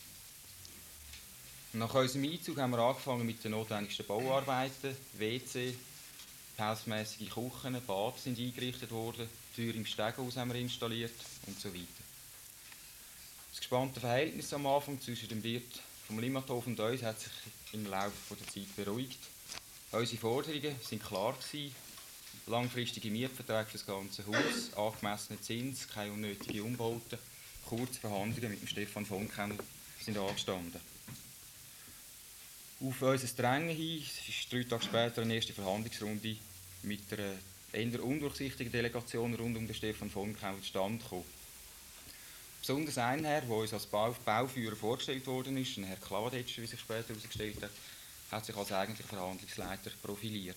Nach unserem Einzug haben wir angefangen mit den notwendigsten Bauarbeiten. W C, hausmässige Küchen, Bad sind eingerichtet worden, Tür im Stegenhaus haben wir installiert und so weiter. Das gespannte Verhältnis am Anfang zwischen dem Wirt vom Limmathof und uns hat sich im Laufe der Zeit beruhigt. Unsere Forderungen waren klar gewesen. Langfristige Mietverträge für das ganze Haus, angemessene Zins, keine unnötigen Umbauten, kurze Verhandlungen mit dem Stefan von Kennel sind angestanden. Auf unser Drängen hin ist drei Tage später eine erste Verhandlungsrunde mit einer eher undurchsichtigen Delegation rund um den Stefan von Kennel zustande gekommen. Besonders ein Herr, der uns als Bau Bauführer vorgestellt worden ist, ein Herr Klavadetscher, wie sich später herausgestellt hat, hat sich als eigentlicher Verhandlungsleiter profiliert.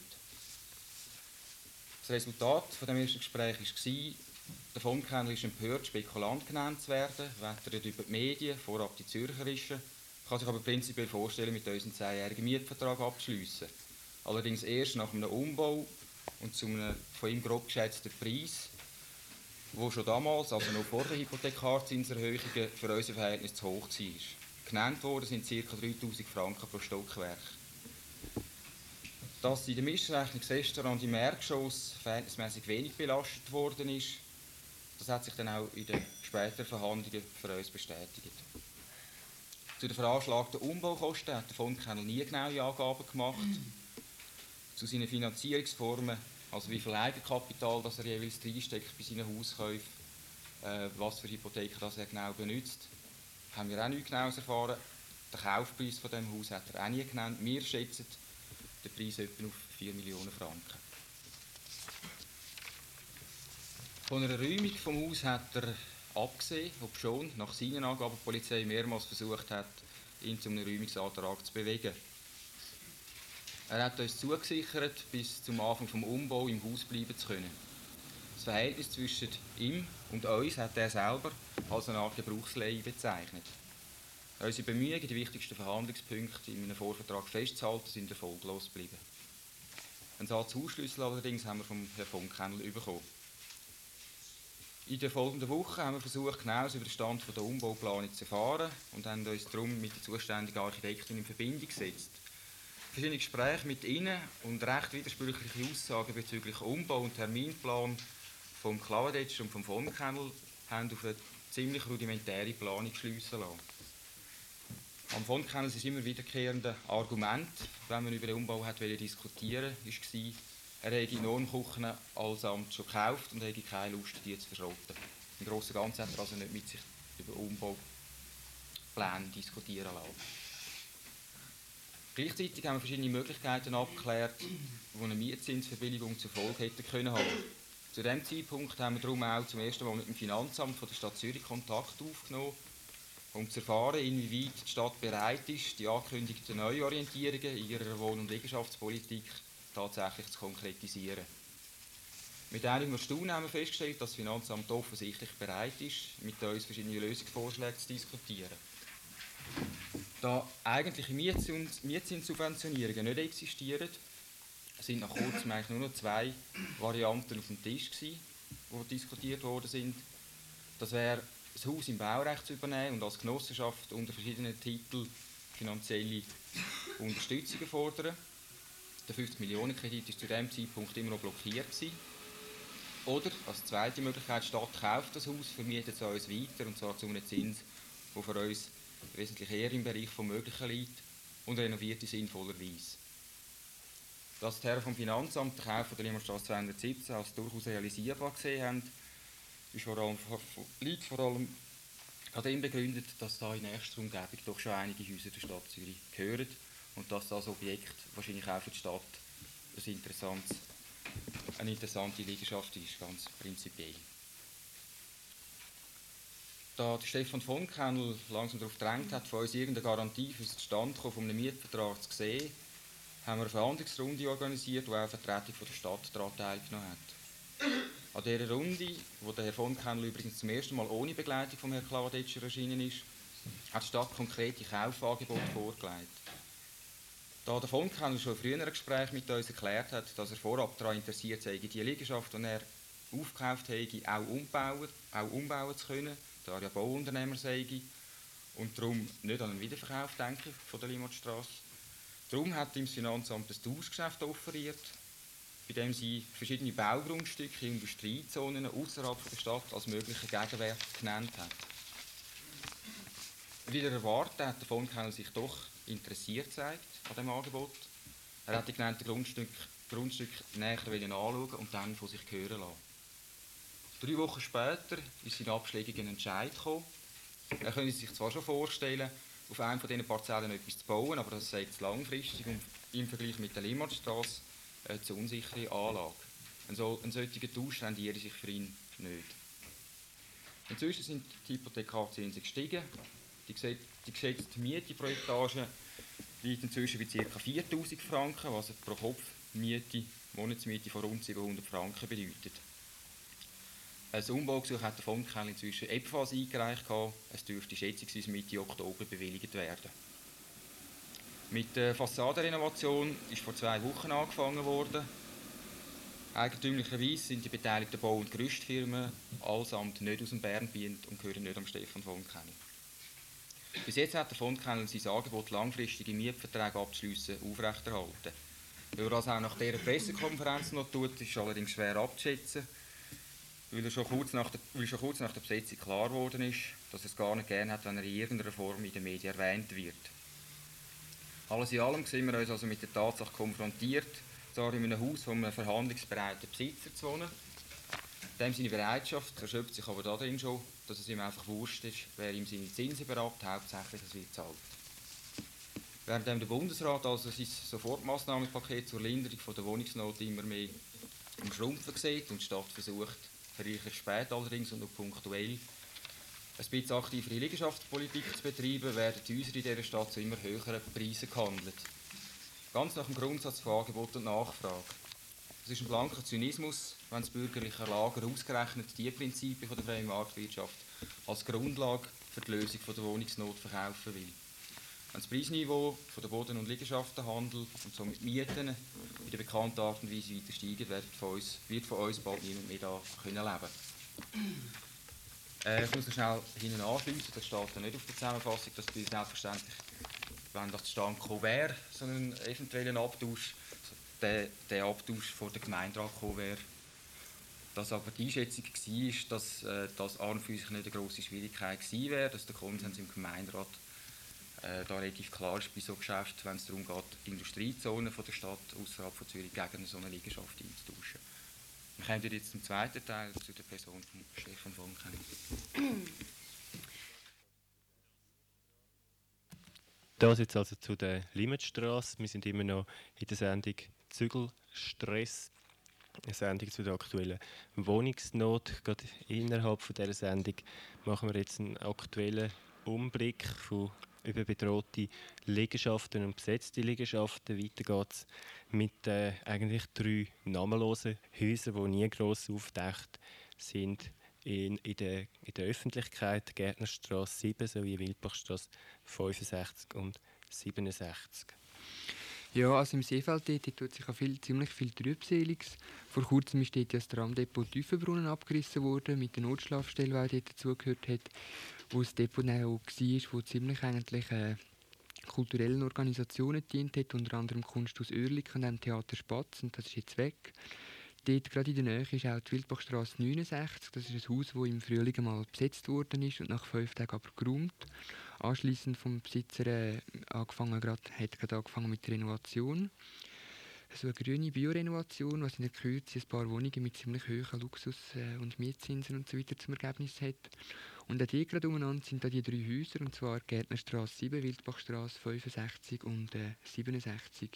Das Resultat von dem ersten Gespräch war, der von Kennel ist empört, Spekulant genannt zu werden, wettert über die Medien, vorab die Zürcherischen, kann sich aber prinzipiell vorstellen, mit uns einen zehnjährigen Mietvertrag abzuschliessen. Allerdings erst nach einem Umbau und zu einem von ihm grob geschätzten Preis, wo schon damals, also noch vor der Hypothekarzinserhöhungen, für unser Verhältnis zu hoch war. Genannt worden sind ca. dreitausend Franken pro Stockwerk. Dass in der Mischrechnung das Restaurant im Erdgeschoss verhältnismäßig wenig belastet worden ist, das hat sich dann auch in den späteren Verhandlungen für uns bestätigt. Zu den veranschlagten Umbaukosten hat der Fondkennel nie genaue Angaben gemacht. Zu seinen Finanzierungsformen, also wie viel Eigenkapital das er jeweils reinsteckt bei seinen Hauskäufen, äh, was für Hypotheken das er genau benutzt, haben wir auch nichts Genaues erfahren. Den Kaufpreis von diesem Haus hat er auch nie genannt. Wir schätzen den Preis etwa auf vier Millionen Franken. Von einer Räumung vom Haus hat er abgesehen, obschon nach seinen Angaben die Polizei mehrmals versucht hat, ihn zu einem Räumungsantrag zu bewegen. Er hat uns zugesichert, bis zum Anfang des Umbaus im Haus bleiben zu können. Das Verhältnis zwischen ihm und uns hat er selber als eine Art Gebrauchsleihe bezeichnet. Unsere Bemühungen, die wichtigsten Verhandlungspunkte in einem Vorvertrag festzuhalten, sind erfolglos geblieben. Einen Satz Hausschlüssel allerdings haben wir vom Herrn Fondkennel bekommen. In der folgenden Woche haben wir versucht, genaues über den Stand der Umbauplanung zu erfahren und haben uns darum mit der zuständigen Architektin in Verbindung gesetzt. Verschiedene Gespräche mit ihnen und recht widersprüchliche Aussagen bezüglich Umbau und Terminplan vom Klavenetscher und vom Fondkennel haben auf eine ziemlich rudimentäre Planung schliessen lassen. Am Fondkennel sind immer wiederkehrende Argumente, wenn man über den Umbau hat diskutieren wollte, war, er hätte Normküchen allesamt schon gekauft und hätte keine Lust, die zu verschrotten. Im Großen und Ganzen hat er also nicht mit sich über Umbaupläne diskutieren lassen. Gleichzeitig haben wir verschiedene Möglichkeiten abgeklärt, die eine Mietzinsverbilligung zur Folge hätten können haben. Zu diesem Zeitpunkt haben wir darum auch zum ersten Mal mit dem Finanzamt von der Stadt Zürich Kontakt aufgenommen, um zu erfahren, inwieweit die Stadt bereit ist, die angekündigten Neuorientierungen in ihrer Wohn- und Liegenschaftspolitik tatsächlich zu konkretisieren. Mit einigem Erstaunen haben wir festgestellt, dass das Finanzamt offensichtlich bereit ist, mit uns verschiedene Lösungsvorschläge zu diskutieren. Da eigentliche Mietzinssubventionierungen nicht existieren, sind nach kurzem eigentlich nur noch zwei Varianten auf dem Tisch gewesen, die diskutiert worden sind. Das wäre, das Haus im Baurecht zu übernehmen und als Genossenschaft unter verschiedenen Titeln finanzielle Unterstützung fordern. Der fünfzig Millionen Kredit war zu diesem Zeitpunkt immer noch blockiert gewesen. Oder als zweite Möglichkeit, die Stadt kauft das Haus, vermietet es uns weiter, und zwar zu einem Zins, der für uns wesentlich eher im Bereich des Möglichen liegt, und renoviert in sinnvoller Weise. Dass die Herren vom Finanzamt den Kauf der Limmerstrasse zweihundertsiebzehn als durchaus realisierbar gesehen haben, ist vor allem, liegt vor allem an dem begründet, dass da in nächster Umgebung doch schon einige Häuser der Stadt Zürich gehören und dass das Objekt wahrscheinlich auch für die Stadt ein interessantes, eine interessante Liegenschaft ist, ganz prinzipiell. Da Stefan Fondkennel langsam darauf gedrängt hat, von uns irgendeine Garantie für das Zustandkommen von einem Mietvertrag zu sehen, haben wir eine Verhandlungsrunde organisiert, wo auch eine Vertretung von der Stadt daran teilgenommen hat. An dieser Runde, wo der Herr Fondkennel übrigens zum ersten Mal ohne Begleitung von Herrn Klavenetscher erschienen ist, hat die Stadt konkrete Kaufangebote vorgelegt. Da der Fondkennel schon in früheren Gesprächen mit uns erklärt hat, dass er vorab daran interessiert sei, die Liegenschaft, die er aufgekauft habe, auch umbauen, auch umbauen zu können, da er ja Bauunternehmer sei und darum nicht an einen Wiederverkauf denke von der Limmatstrasse. Darum hat ihm das Finanzamt ein Tauschgeschäft offeriert, bei dem sie verschiedene Baugrundstücke in Industriezonen außerhalb der Stadt als möglichen Gegenwert genannt hat. Wieder erwartet hat der Fondkennel sich doch interessiert gezeigt an diesem Angebot. Er hat die genannten Grundstücke, Grundstücke näher anschauen und dann von sich hören lassen. Drei Wochen später ist sein abschlägiger Entscheid gekommen. Er könnte sich zwar schon vorstellen, auf einer von diesen Parzellen etwas zu bauen, aber das sei jetzt langfristig und im Vergleich mit der Limmatstrasse eine zu unsichere Anlage. Ein, so, ein solcher Tausch rendiere sich für ihn nicht. Inzwischen sind die Hypothekarzinsen gestiegen. Die, die geschätzte Miete pro Etage liegt inzwischen bei ca. viertausend Franken, was eine pro Kopf Miete, Monatsmiete von rund siebenhundert Franken bedeutet. Ein Umbaugesuch hat der Fondkennel inzwischen ebenfalls eingereicht. Es dürfte schätzungsweise Mitte Oktober bewilligt werden. Mit der Fassadenrenovation ist vor zwei Wochen angefangen worden. Eigentümlicherweise sind die beteiligten Bau- und Gerüstfirmen allesamt nicht aus dem Bernbiet und gehören nicht am Stefan von Kenny. Bis jetzt hat der von Kenny sein Angebot, langfristige Mietverträge abzuschliessen, aufrechterhalten. Wie er das auch nach dieser Pressekonferenz noch tut, ist allerdings schwer abzuschätzen, weil, er schon kurz nach der, weil schon kurz nach der Besetzung klar geworden ist, dass er es gar nicht gerne hat, wenn er in irgendeiner Form in den Medien erwähnt wird. Alles in allem sehen wir uns also mit der Tatsache konfrontiert, zwar in einem Haus von einem verhandlungsbereiten Besitzer zu wohnen. Dem seine Bereitschaft erschöpft sich aber darin schon, dass es ihm einfach wurscht ist, wer ihm seine Zinsen beraubt, hauptsächlich es wird zahlt. Während der Bundesrat also sein Sofortmaßnahmenpaket zur Linderung von der Wohnungsnot immer mehr im Schrumpfen sieht und die Stadt versucht, verreichlich spät allerdings und noch punktuell, ein bisschen aktivere Liegenschaftspolitik zu betreiben, werden die Häuser in dieser Stadt zu immer höheren Preisen gehandelt. Ganz nach dem Grundsatz von Angebot und Nachfrage. Es ist ein blanker Zynismus, wenn das bürgerliche Lager ausgerechnet die Prinzipien der freien Marktwirtschaft als Grundlage für die Lösung der Wohnungsnot verkaufen will. Wenn das Preisniveau von der Boden- und Liegenschaftenhandel und somit Mieten in der bekannten Art und Weise weiter steigen, wird von uns, wird von uns bald niemand mehr da können leben. Äh, ich muss noch schnell hinten anschliessen, das steht ja nicht auf der Zusammenfassung, dass wir selbstverständlich, wenn das zustande gekommen wäre, so einen eventuellen Abtausch, der, der Abtausch von der Gemeinderat gekommen wäre. Dass aber die Einschätzung war, dass äh, das an und für sich nicht eine grosse Schwierigkeit gewesen wäre, dass der Konsens im Gemeinderat äh, da relativ klar ist bei so Geschäften, wenn es darum geht, Industriezonen von der Stadt außerhalb von Zürich gegen so eine Liegenschaft einzutauschen. Wir kommen jetzt zum zweiten Teil, zu der Person von Stefan von Kenny. Das jetzt also zu der Limetstrasse. Wir sind immer noch in der Sendung Zügelstress. Eine Sendung zu der aktuellen Wohnungsnot. Gerade innerhalb von dieser Sendung machen wir jetzt einen aktuellen Umblick von über bedrohte Liegenschaften und besetzte Liegenschaften. Weiter geht es mit äh, eigentlich drei namenlosen Häusern, die nie gross aufgedeckt sind in, in, der, in der Öffentlichkeit. Gärtnerstrasse sieben sowie Wildbachstrasse fünfundsechzig und siebenundsechzig. Ja, also im Seefeld dort tut sich auch viel, ziemlich viel Trübseliges. Vor kurzem ist dort ja das Tramdepot Tiefenbrunnen abgerissen worden, mit der Notschlafstelle, die dort dazugehört hat, wo das Depot dann auch war, wo ziemlich eigentlich äh, kulturellen Organisationen dient hat, unter anderem Kunsthaus Oerlikon und dem Theater Spatz, und das ist jetzt weg. Dort, gerade in der Nähe, ist auch die Wildbachstrasse neunundsechzig. Das ist ein Haus, das im Frühling mal besetzt worden ist und nach fünf Tagen aber geräumt. Anschliessend vom Besitzer äh, angefangen, grad, hat gerade angefangen mit der Renovation. So eine grüne Biorenovation, was in der Kürze ein paar Wohnungen mit ziemlich hohen Luxus- äh, und Mietzinsen und so weiter zum Ergebnis hat. Und auch die gerade umeinander sind da die drei Häuser, und zwar Gärtnerstrasse sieben, Wildbachstrasse fünfundsechzig und äh, siebenundsechzig.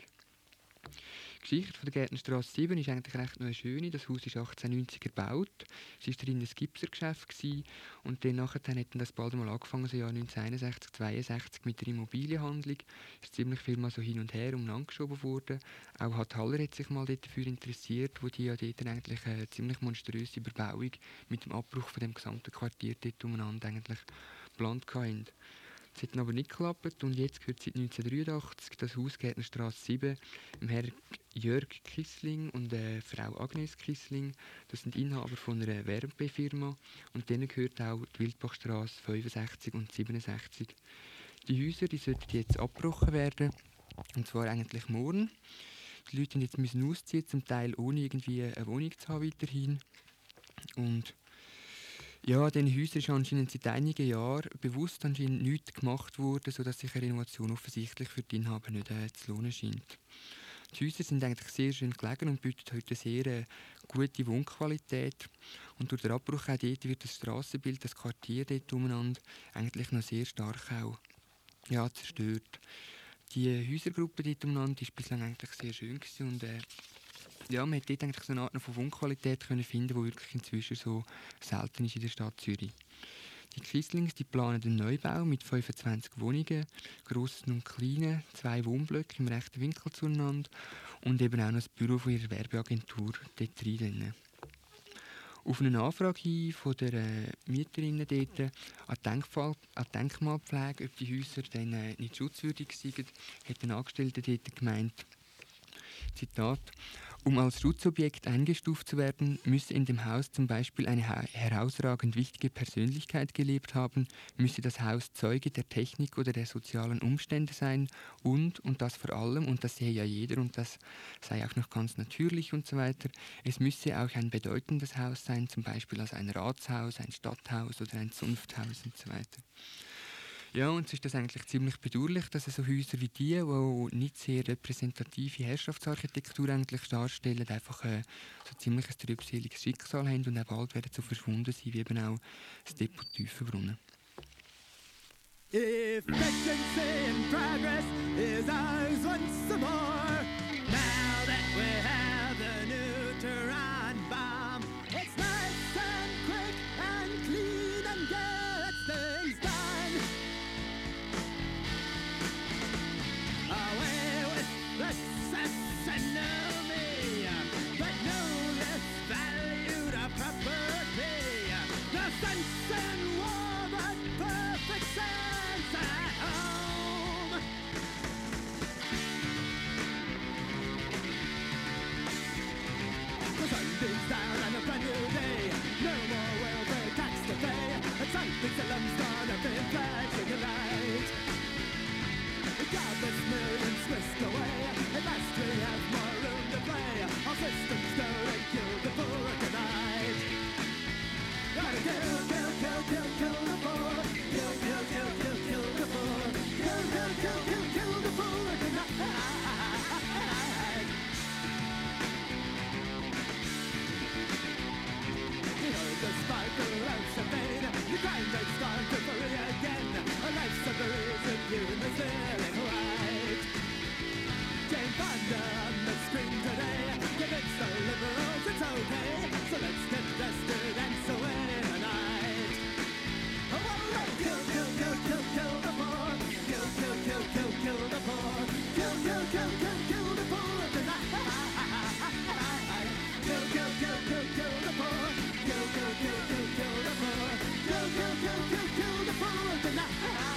Die Geschichte von der Gärtnerstrasse sieben ist eigentlich recht noch eine schöne. Das Haus ist achtzehnhundertneunzig erbaut. Es war drin ein Gipsergeschäft und dann nachher hat das bald mal angefangen, so Jahr neunzehnhunderteinundsechzig, zweiundsechzig mit der Immobilienhandlung. Es ist ziemlich viel mal so hin und her umeinander geschoben worden. Auch Hat Haller hat sich mal dafür interessiert, wo die ja dort eigentlich eine ziemlich monströse Überbauung mit dem Abbruch von dem gesamten Quartier dort umeinander eigentlich geplant hatten. Das hat aber nicht geklappt und jetzt gehört seit neunzehnhundertdreiundachtzig das Haus Gärtnerstrasse sieben dem Herrn Jörg Kissling und äh, Frau Agnes Kissling. Das sind Inhaber von einer Werbefirma und denen gehört auch die Wildbachstrasse fünfundsechzig und siebenundsechzig. Die Häuser die sollten jetzt abgebrochen werden, und zwar eigentlich morgen. Die Leute müssen jetzt ausziehen, zum Teil ohne irgendwie eine Wohnung zu haben weiterhin. Und ja, diesen Häusern ist anscheinend seit einigen Jahren bewusst anscheinend nichts gemacht worden, sodass sich eine Renovation offensichtlich für die Inhaber nicht äh, zu lohnen scheint. Die Häuser sind eigentlich sehr schön gelegen und bieten heute sehr äh, gute Wohnqualität. Und durch den Abbruch auch dort wird das Strassenbild, das Quartier dort umeinander, eigentlich noch sehr stark auch, ja, zerstört. Die Häusergruppe dort umeinander war bislang eigentlich sehr schön gewesen und äh, ja, man hat dort eigentlich so eine Art von Wohnqualität können finden, die wirklich inzwischen so selten ist in der Stadt Zürich. Die Kisslings die planen einen Neubau mit fünfundzwanzig Wohnungen, grossen und kleinen, zwei Wohnblöcke im rechten Winkel zueinander und eben auch noch das Büro von ihrer Werbeagentur dort drin. Auf eine Anfrage hin von der äh, Mieterinnen dort an die, Denkfall, an die Denkmalpflege, ob die Häuser dann äh, nicht schutzwürdig seien, hat ein Angestellter dort gemeint, Zitat: Um als Schutzobjekt eingestuft zu werden, müsse in dem Haus zum Beispiel eine herausragend wichtige Persönlichkeit gelebt haben, müsse das Haus Zeuge der Technik oder der sozialen Umstände sein und, und das vor allem, und das sehe ja jeder und das sei auch noch ganz natürlich und so weiter, es müsse auch ein bedeutendes Haus sein, zum Beispiel als ein Ratshaus, ein Stadthaus oder ein Zunfthaus und so weiter. Ja, und so ist das eigentlich ziemlich bedauerlich, dass so Häuser wie die, die nicht sehr repräsentative Herrschaftsarchitektur eigentlich darstellen, einfach äh, so ziemlich ein trübseliges Schicksal haben und auch bald werden so verschwunden sein, wie eben auch das Depot Tiefenbrunnen. Efficiency in progress is ours once more. Now that we have the neutron bomb, it's nice and quick and clean and gets things done. Away with the sesame, but no less valued a property. The sense in war, but perfect sense at home. The sun beams down on a brand new day. No more welfare tax to pay. And something Salem's gonna be flashing a light. Godless millions whisked away. At last we have more room to play. Our systems go and kill the poor tonight. Gotta kill, kill, kill, kill, kill the poor. Kill, kill, kill, kill, kill the poor. Kill, kill, kill, kill, kill the poor tonight. You heard the sparkle of champagne. The crime rate's gone to free again. A life's a reason you must feeling right. Jane Fonda on the screen today. Convince the liberals it's okay. So let's get vested and so in a night. Oh, well, kill, kill, kill, kill, kill the poor. Kill, kill, kill, kill, kill the poor. Kill, kill, kill, kill, kill the poor tonight. Kill, kill, kill, kill, kill the poor. Kill, kill, kill, kill, kill the poor. Kill, kill, kill, kill, kill the poor tonight.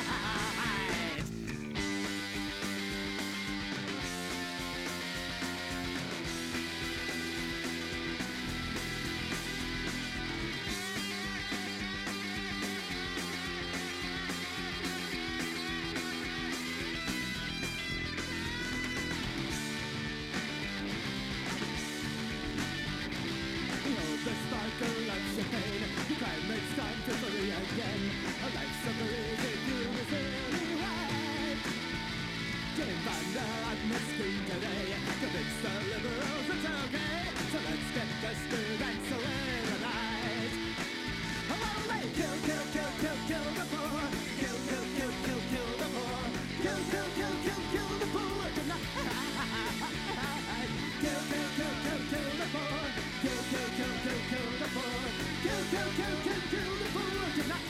The sparkle of champagne, the crime rate's gone to free again. A life's a breeze if you is really right. Jane Fonda on the screen today, convince the liberals it's okay. So let's get vested and so in a night. Oh, well, they kill, kill, kill, kill, kill the poor. Kill, kill, kill, kill, kill the poor. Kill, kill, kill, kill, kill the poor tonight. Kill, kill, kill, kill, kill the poor. Kill, kill, kill, kill, kill the poor. Kill, kill, kill, kill, kill the poor tonight.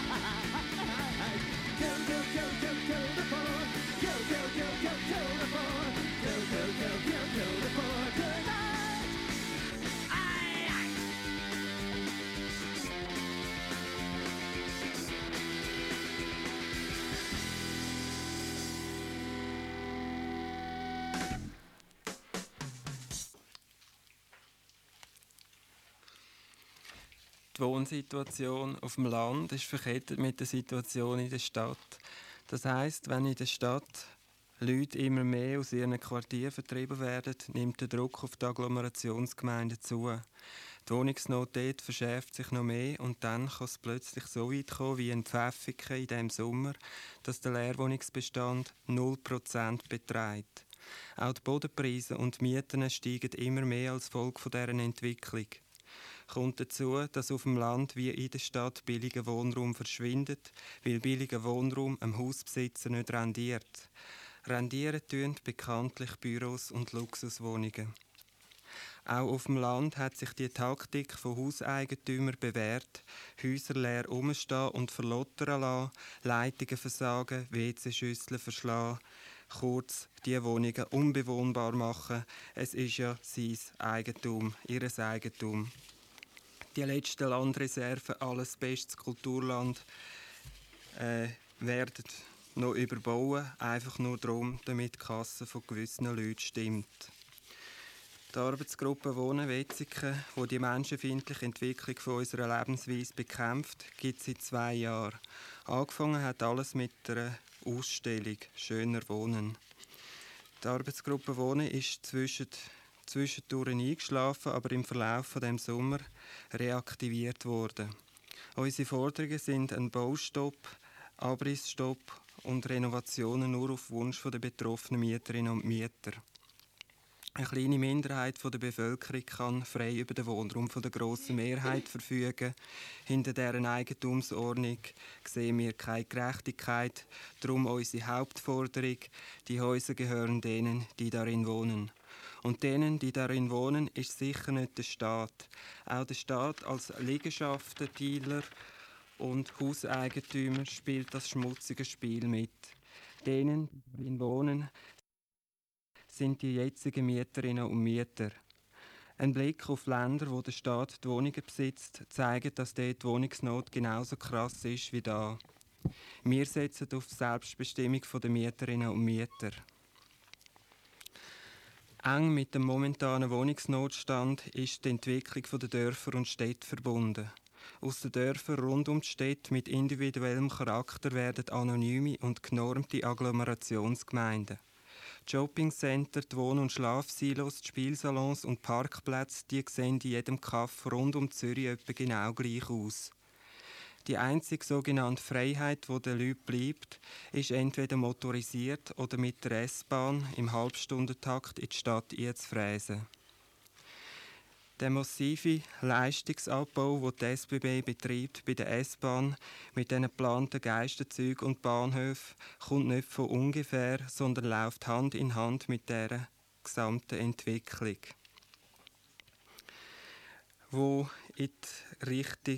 Kill, kill, kill, kill, kill the poor. Kill, kill, kill, kill, kill the poor. Kill, kill, kill, kill, kill the poor tonight. Aye, aye. Die Wohnsituation auf dem Land ist verkettet mit der Situation in der Stadt. Das heisst, wenn in der Stadt Leute immer mehr aus ihren Quartieren vertrieben werden, nimmt der Druck auf die Agglomerationsgemeinden zu. Die Wohnungsnot dort verschärft sich noch mehr und dann kann es plötzlich so weit kommen wie in Pfäffiken in diesem Sommer, dass der Leerwohnungsbestand null Prozent beträgt. Auch die Bodenpreise und die Mieten steigen immer mehr als Folge von dieser Entwicklung. Kommt dazu, dass auf dem Land wie in der Stadt billiger Wohnraum verschwindet, weil billiger Wohnraum einem Hausbesitzer nicht rendiert. Rendieren tun bekanntlich Büros und Luxuswohnungen. Auch auf dem Land hat sich die Taktik von Hauseigentümern bewährt. Häuser leer rumstehen und verlottern lassen, Leitungen versagen, W C-Schüsseln verschlagen, kurz die Wohnungen unbewohnbar machen. Es ist ja sein Eigentum, ihr Eigentum. Die letzten Landreserven, alles bestes Kulturland, äh, werden noch überbauen, einfach nur darum, damit die Kasse von gewissen Leuten stimmt. Die Arbeitsgruppe Wohnen Wetzikon, die die menschenfeindliche Entwicklung von unserer Lebensweise bekämpft, gibt es seit zwei Jahren. Angefangen hat alles mit einer Ausstellung «Schöner Wohnen». Die Arbeitsgruppe Wohnen ist zwischen, zwischendurch eingeschlafen, aber im Verlauf von dem Sommer reaktiviert worden. Unsere Forderungen sind ein Baustopp, Abrissstopp und Renovationen nur auf Wunsch der betroffenen Mieterinnen und Mieter. Eine kleine Minderheit der Bevölkerung kann frei über den Wohnraum der grossen Mehrheit verfügen. Hinter deren Eigentumsordnung sehen wir keine Gerechtigkeit. Darum unsere Hauptforderung: Die Häuser gehören denen, die darin wohnen. Und denen, die darin wohnen, ist sicher nicht der Staat. Auch der Staat als Liegenschaftenteiler und Hauseigentümer spielt das schmutzige Spiel mit. Denen, die darin wohnen, sind die jetzigen Mieterinnen und Mieter. Ein Blick auf Länder, wo der Staat die Wohnungen besitzt, zeigt, dass dort die Wohnungsnot genauso krass ist wie da. Wir setzen auf die Selbstbestimmung der Mieterinnen und Mieter. Eng mit dem momentanen Wohnungsnotstand ist die Entwicklung der Dörfer und Städte verbunden. Aus den Dörfern rund um die Städte mit individuellem Charakter werden anonyme und genormte Agglomerationsgemeinden. Die Shoppingcenter, die Wohn- und Schlafsilos, die Spielsalons und Parkplätze, die sehen in jedem Kaff rund um Zürich etwa genau gleich aus. Die einzige sogenannte Freiheit, die den Leuten bleibt, ist entweder motorisiert oder mit der S-Bahn im Halbstundentakt in die Stadt einzufräsen. Der massive Leistungsabbau, den die S B B betreibt bei der S-Bahn mit den geplanten Geisterzügen und Bahnhöfen, kommt nicht von ungefähr, sondern läuft Hand in Hand mit dieser gesamten Entwicklung, wo in die Richtung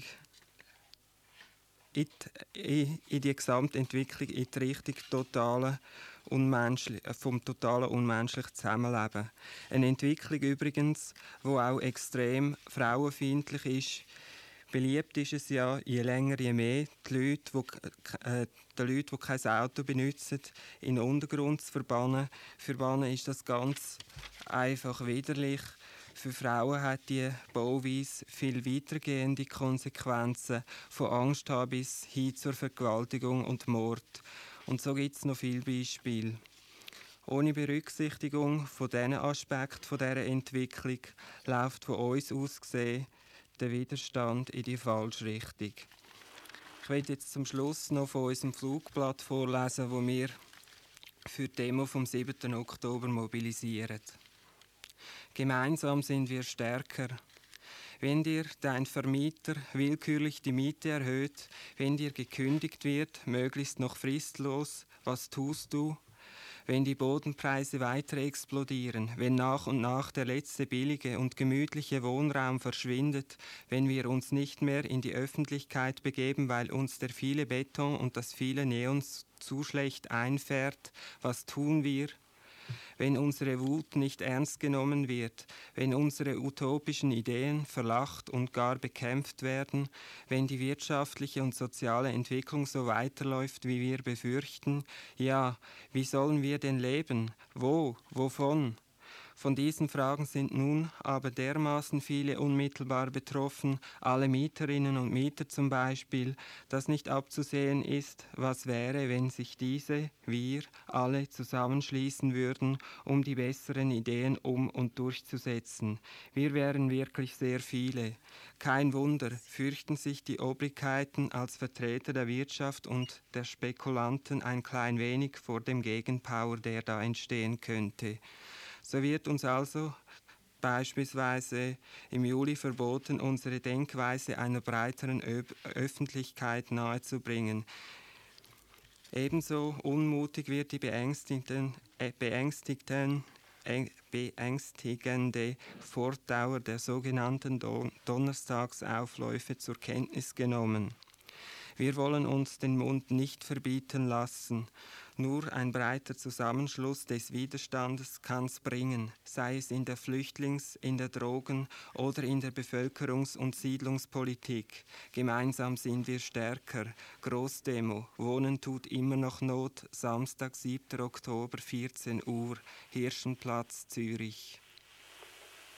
in die, in die Gesamtentwicklung in die Richtung totale unmenschlich, vom totalen unmenschlichen Zusammenleben. Eine Entwicklung übrigens, die auch extrem frauenfeindlich ist. Beliebt ist es ja, je länger, je mehr, die Leute, die, äh, die Leute, die kein Auto benutzen, in den Untergrund zu verbannen. Für Bannen ist das ganz einfach widerlich. Für Frauen hat die Bauweise viel weitergehende Konsequenzen, von Angst haben bis hin zur Vergewaltigung und Mord. Und so gibt es noch viele Beispiele. Ohne Berücksichtigung von diesen Aspekten dieser Entwicklung läuft von uns aus gesehen der Widerstand in die falsche Richtung. Ich werde jetzt zum Schluss noch von unserem Flugblatt vorlesen, das wir für die Demo vom siebten Oktober mobilisieren. Gemeinsam sind wir stärker. Wenn dir dein Vermieter willkürlich die Miete erhöht, wenn dir gekündigt wird, möglichst noch fristlos, was tust du? Wenn die Bodenpreise weiter explodieren, wenn nach und nach der letzte billige und gemütliche Wohnraum verschwindet, wenn wir uns nicht mehr in die Öffentlichkeit begeben, weil uns der viele Beton und das viele Neon zu schlecht einfährt, was tun wir? Wenn unsere Wut nicht ernst genommen wird, wenn unsere utopischen Ideen verlacht und gar bekämpft werden, wenn die wirtschaftliche und soziale Entwicklung so weiterläuft, wie wir befürchten, ja, wie sollen wir denn leben? Wo? Wovon? Von diesen Fragen sind nun aber dermaßen viele unmittelbar betroffen, alle Mieterinnen und Mieter zum Beispiel, dass nicht abzusehen ist, was wäre, wenn sich diese, wir, alle zusammenschließen würden, um die besseren Ideen um- und durchzusetzen. Wir wären wirklich sehr viele. Kein Wunder, fürchten sich die Obrigkeiten als Vertreter der Wirtschaft und der Spekulanten ein klein wenig vor dem Gegenpower, der da entstehen könnte. So wird uns also beispielsweise im Juli verboten, unsere Denkweise einer breiteren Ö- Öffentlichkeit nahezubringen. Ebenso unmutig wird die beängstigten, äh, beängstigten, äh, beängstigende Fortdauer der sogenannten Don- Donnerstagsaufläufe zur Kenntnis genommen. Wir wollen uns den Mund nicht verbieten lassen. Nur ein breiter Zusammenschluss des Widerstandes kann es bringen, sei es in der Flüchtlings-, in der Drogen- oder in der Bevölkerungs- und Siedlungspolitik. Gemeinsam sind wir stärker. Großdemo. Wohnen tut immer noch Not. Samstag, siebten Oktober, vierzehn Uhr. Hirschenplatz, Zürich.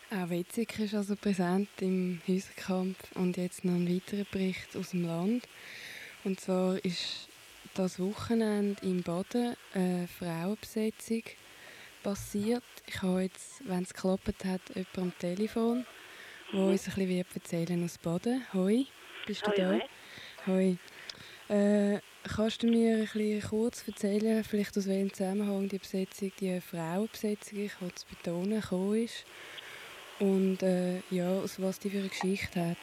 Auch Wetzikon ist also präsent im Häuserkampf und jetzt noch ein weiterer Bericht aus dem Land. Und zwar ist das Wochenende in Baden eine Frauenbesetzung passiert. Ich habe jetzt, wenn es geklappt hat, jemanden am Telefon, der mhm. uns ein bisschen erzählen aus Baden. Hoi, bist du hoi, da? Hoi. Hoi. Äh, kannst du mir ein bisschen kurz erzählen, vielleicht aus welchem Zusammenhang die Besetzung, die Frauenbesetzung, ich will es betonen, gekommen ist? Und äh, ja, aus was die für eine Geschichte hat?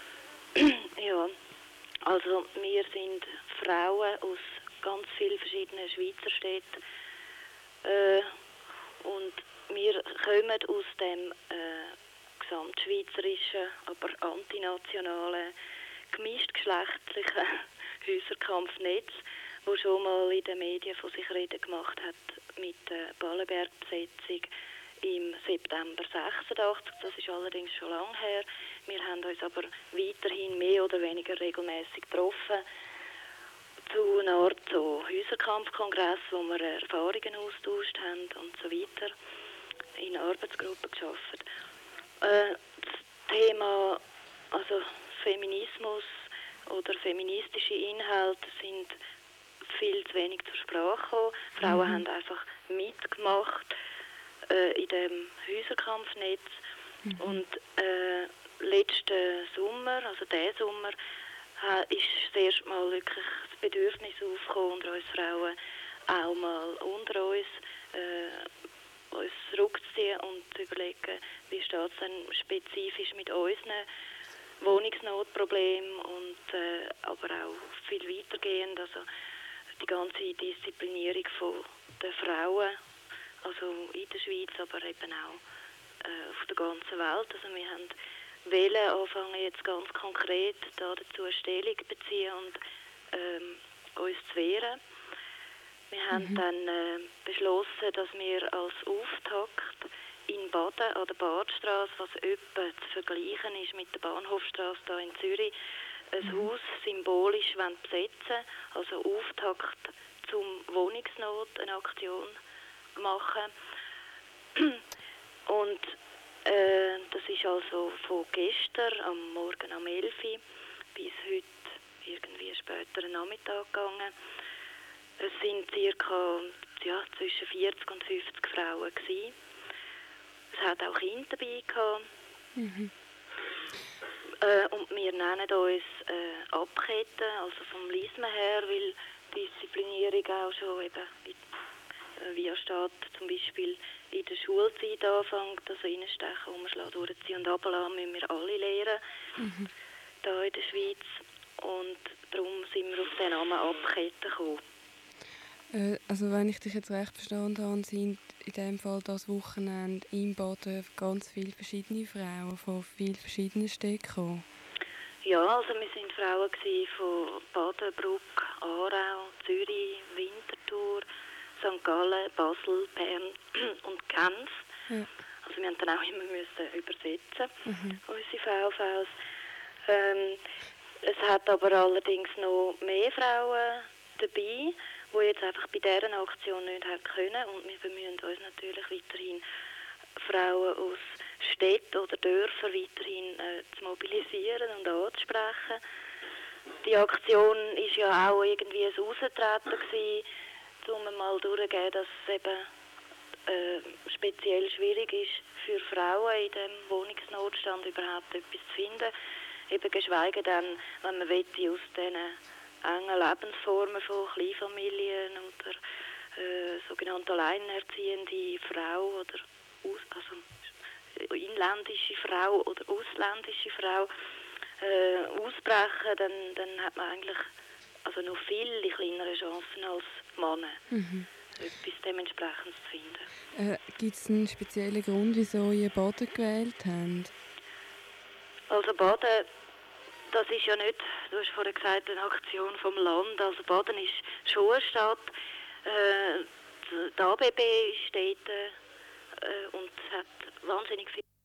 Ja, also wir sind Frauen aus ganz vielen verschiedenen Schweizer Städten äh, und wir kommen aus dem äh, gesamtschweizerischen, aber antinationalen, gemischtgeschlechtlichen Häuserkampfnetz, wo schon mal in den Medien von sich reden gemacht hat mit der Ballenberg-Besetzung im September sechsundachtzig. Das ist allerdings schon lange her. Wir haben uns aber weiterhin mehr oder weniger regelmäßig getroffen zu einer Art so Häuserkampfkongress, wo wir Erfahrungen austauscht haben und so weiter, in Arbeitsgruppen gearbeitet. Äh, das Thema, also Feminismus oder feministische Inhalte sind viel zu wenig zur Sprache gekommen. Frauen mhm. haben einfach mitgemacht äh, in dem Häuserkampfnetz. Mhm. Und äh, letzten Sommer, also diesen Sommer, äh, ist das erste Mal wirklich das Bedürfnis aufgekommen, unter uns Frauen auch mal unter uns äh, uns zurückzuziehen und zu überlegen, wie steht es denn spezifisch mit unseren Wohnungsnotproblemen und äh, aber auch viel weitergehend, also die ganze Disziplinierung von der Frauen, also in der Schweiz, aber eben auch äh, auf der ganzen Welt. Also wir haben wollen anfangen jetzt ganz konkret da dazu Stellung beziehen und ähm, uns zu wehren. Wir mhm. haben dann äh, beschlossen, dass wir als Auftakt in Baden an der Badstraße, was etwa zu vergleichen ist mit der Bahnhofstraße hier in Zürich, ein mhm. Haus symbolisch besetzen, also Auftakt zum Wohnungsnot, eine Aktion machen. Und äh, das ist also von gestern am Morgen um elf Uhr bis heute irgendwie später Nachmittag gegangen. Es sind ca. Ja, zwischen vierzig und fünfzig Frauen gewesen. Es hat auch Kinder dabei gehabt. Mhm. Äh, und wir nennen uns äh, Abketten, also vom Lismen her, weil Disziplinierung auch schon eben, äh, wie steht, zum Beispiel in der Schulzeit anfängt, also reinstechen, umschlagen, durchziehen und runterlassen, müssen wir alle lernen, mhm. hier in der Schweiz. Und darum sind wir auf den Namen Abketten gekommen. Äh, also wenn ich dich jetzt recht verstanden habe, sind in diesem Fall das Wochenende in Baden ganz viele verschiedene Frauen von vielen verschiedenen Städten gekommen. Ja, also wir waren Frauen von Baden, Bruck, Aarau, Zürich, Winterthur, Sankt Gallen, Basel, Bern und Genf. Ja. Also wir mussten dann auch immer müssen übersetzen, mhm. unsere V Vs. Ähm, es hat aber allerdings noch mehr Frauen dabei, die jetzt einfach bei dieser Aktion nicht haben können. Und wir bemühen uns natürlich weiterhin, Frauen aus Städten oder Dörfern weiterhin äh, zu mobilisieren und anzusprechen. Die Aktion war ja auch irgendwie ein Austreten gewesen, um mal durchzugeben, dass es eben äh, speziell schwierig ist für Frauen in diesem Wohnungsnotstand überhaupt etwas zu finden. Eben geschweige denn, wenn man will, aus diesen engen Lebensformen von Kleinfamilien oder äh, sogenannte alleinerziehende Frau oder aus, also inländische Frau oder ausländische Frau äh, ausbrechen, dann, dann hat man eigentlich also noch viel kleinere Chancen als Männer, mhm. etwas dementsprechend zu finden. Äh, Gibt es einen speziellen Grund, wieso ihr Baden gewählt habt? Also Baden, das ist ja nicht, du hast vorhin gesagt, eine Aktion vom Land. Also Baden ist schon eine Stadt. Äh, die A B B ist dort äh, und hat wahnsinnig viel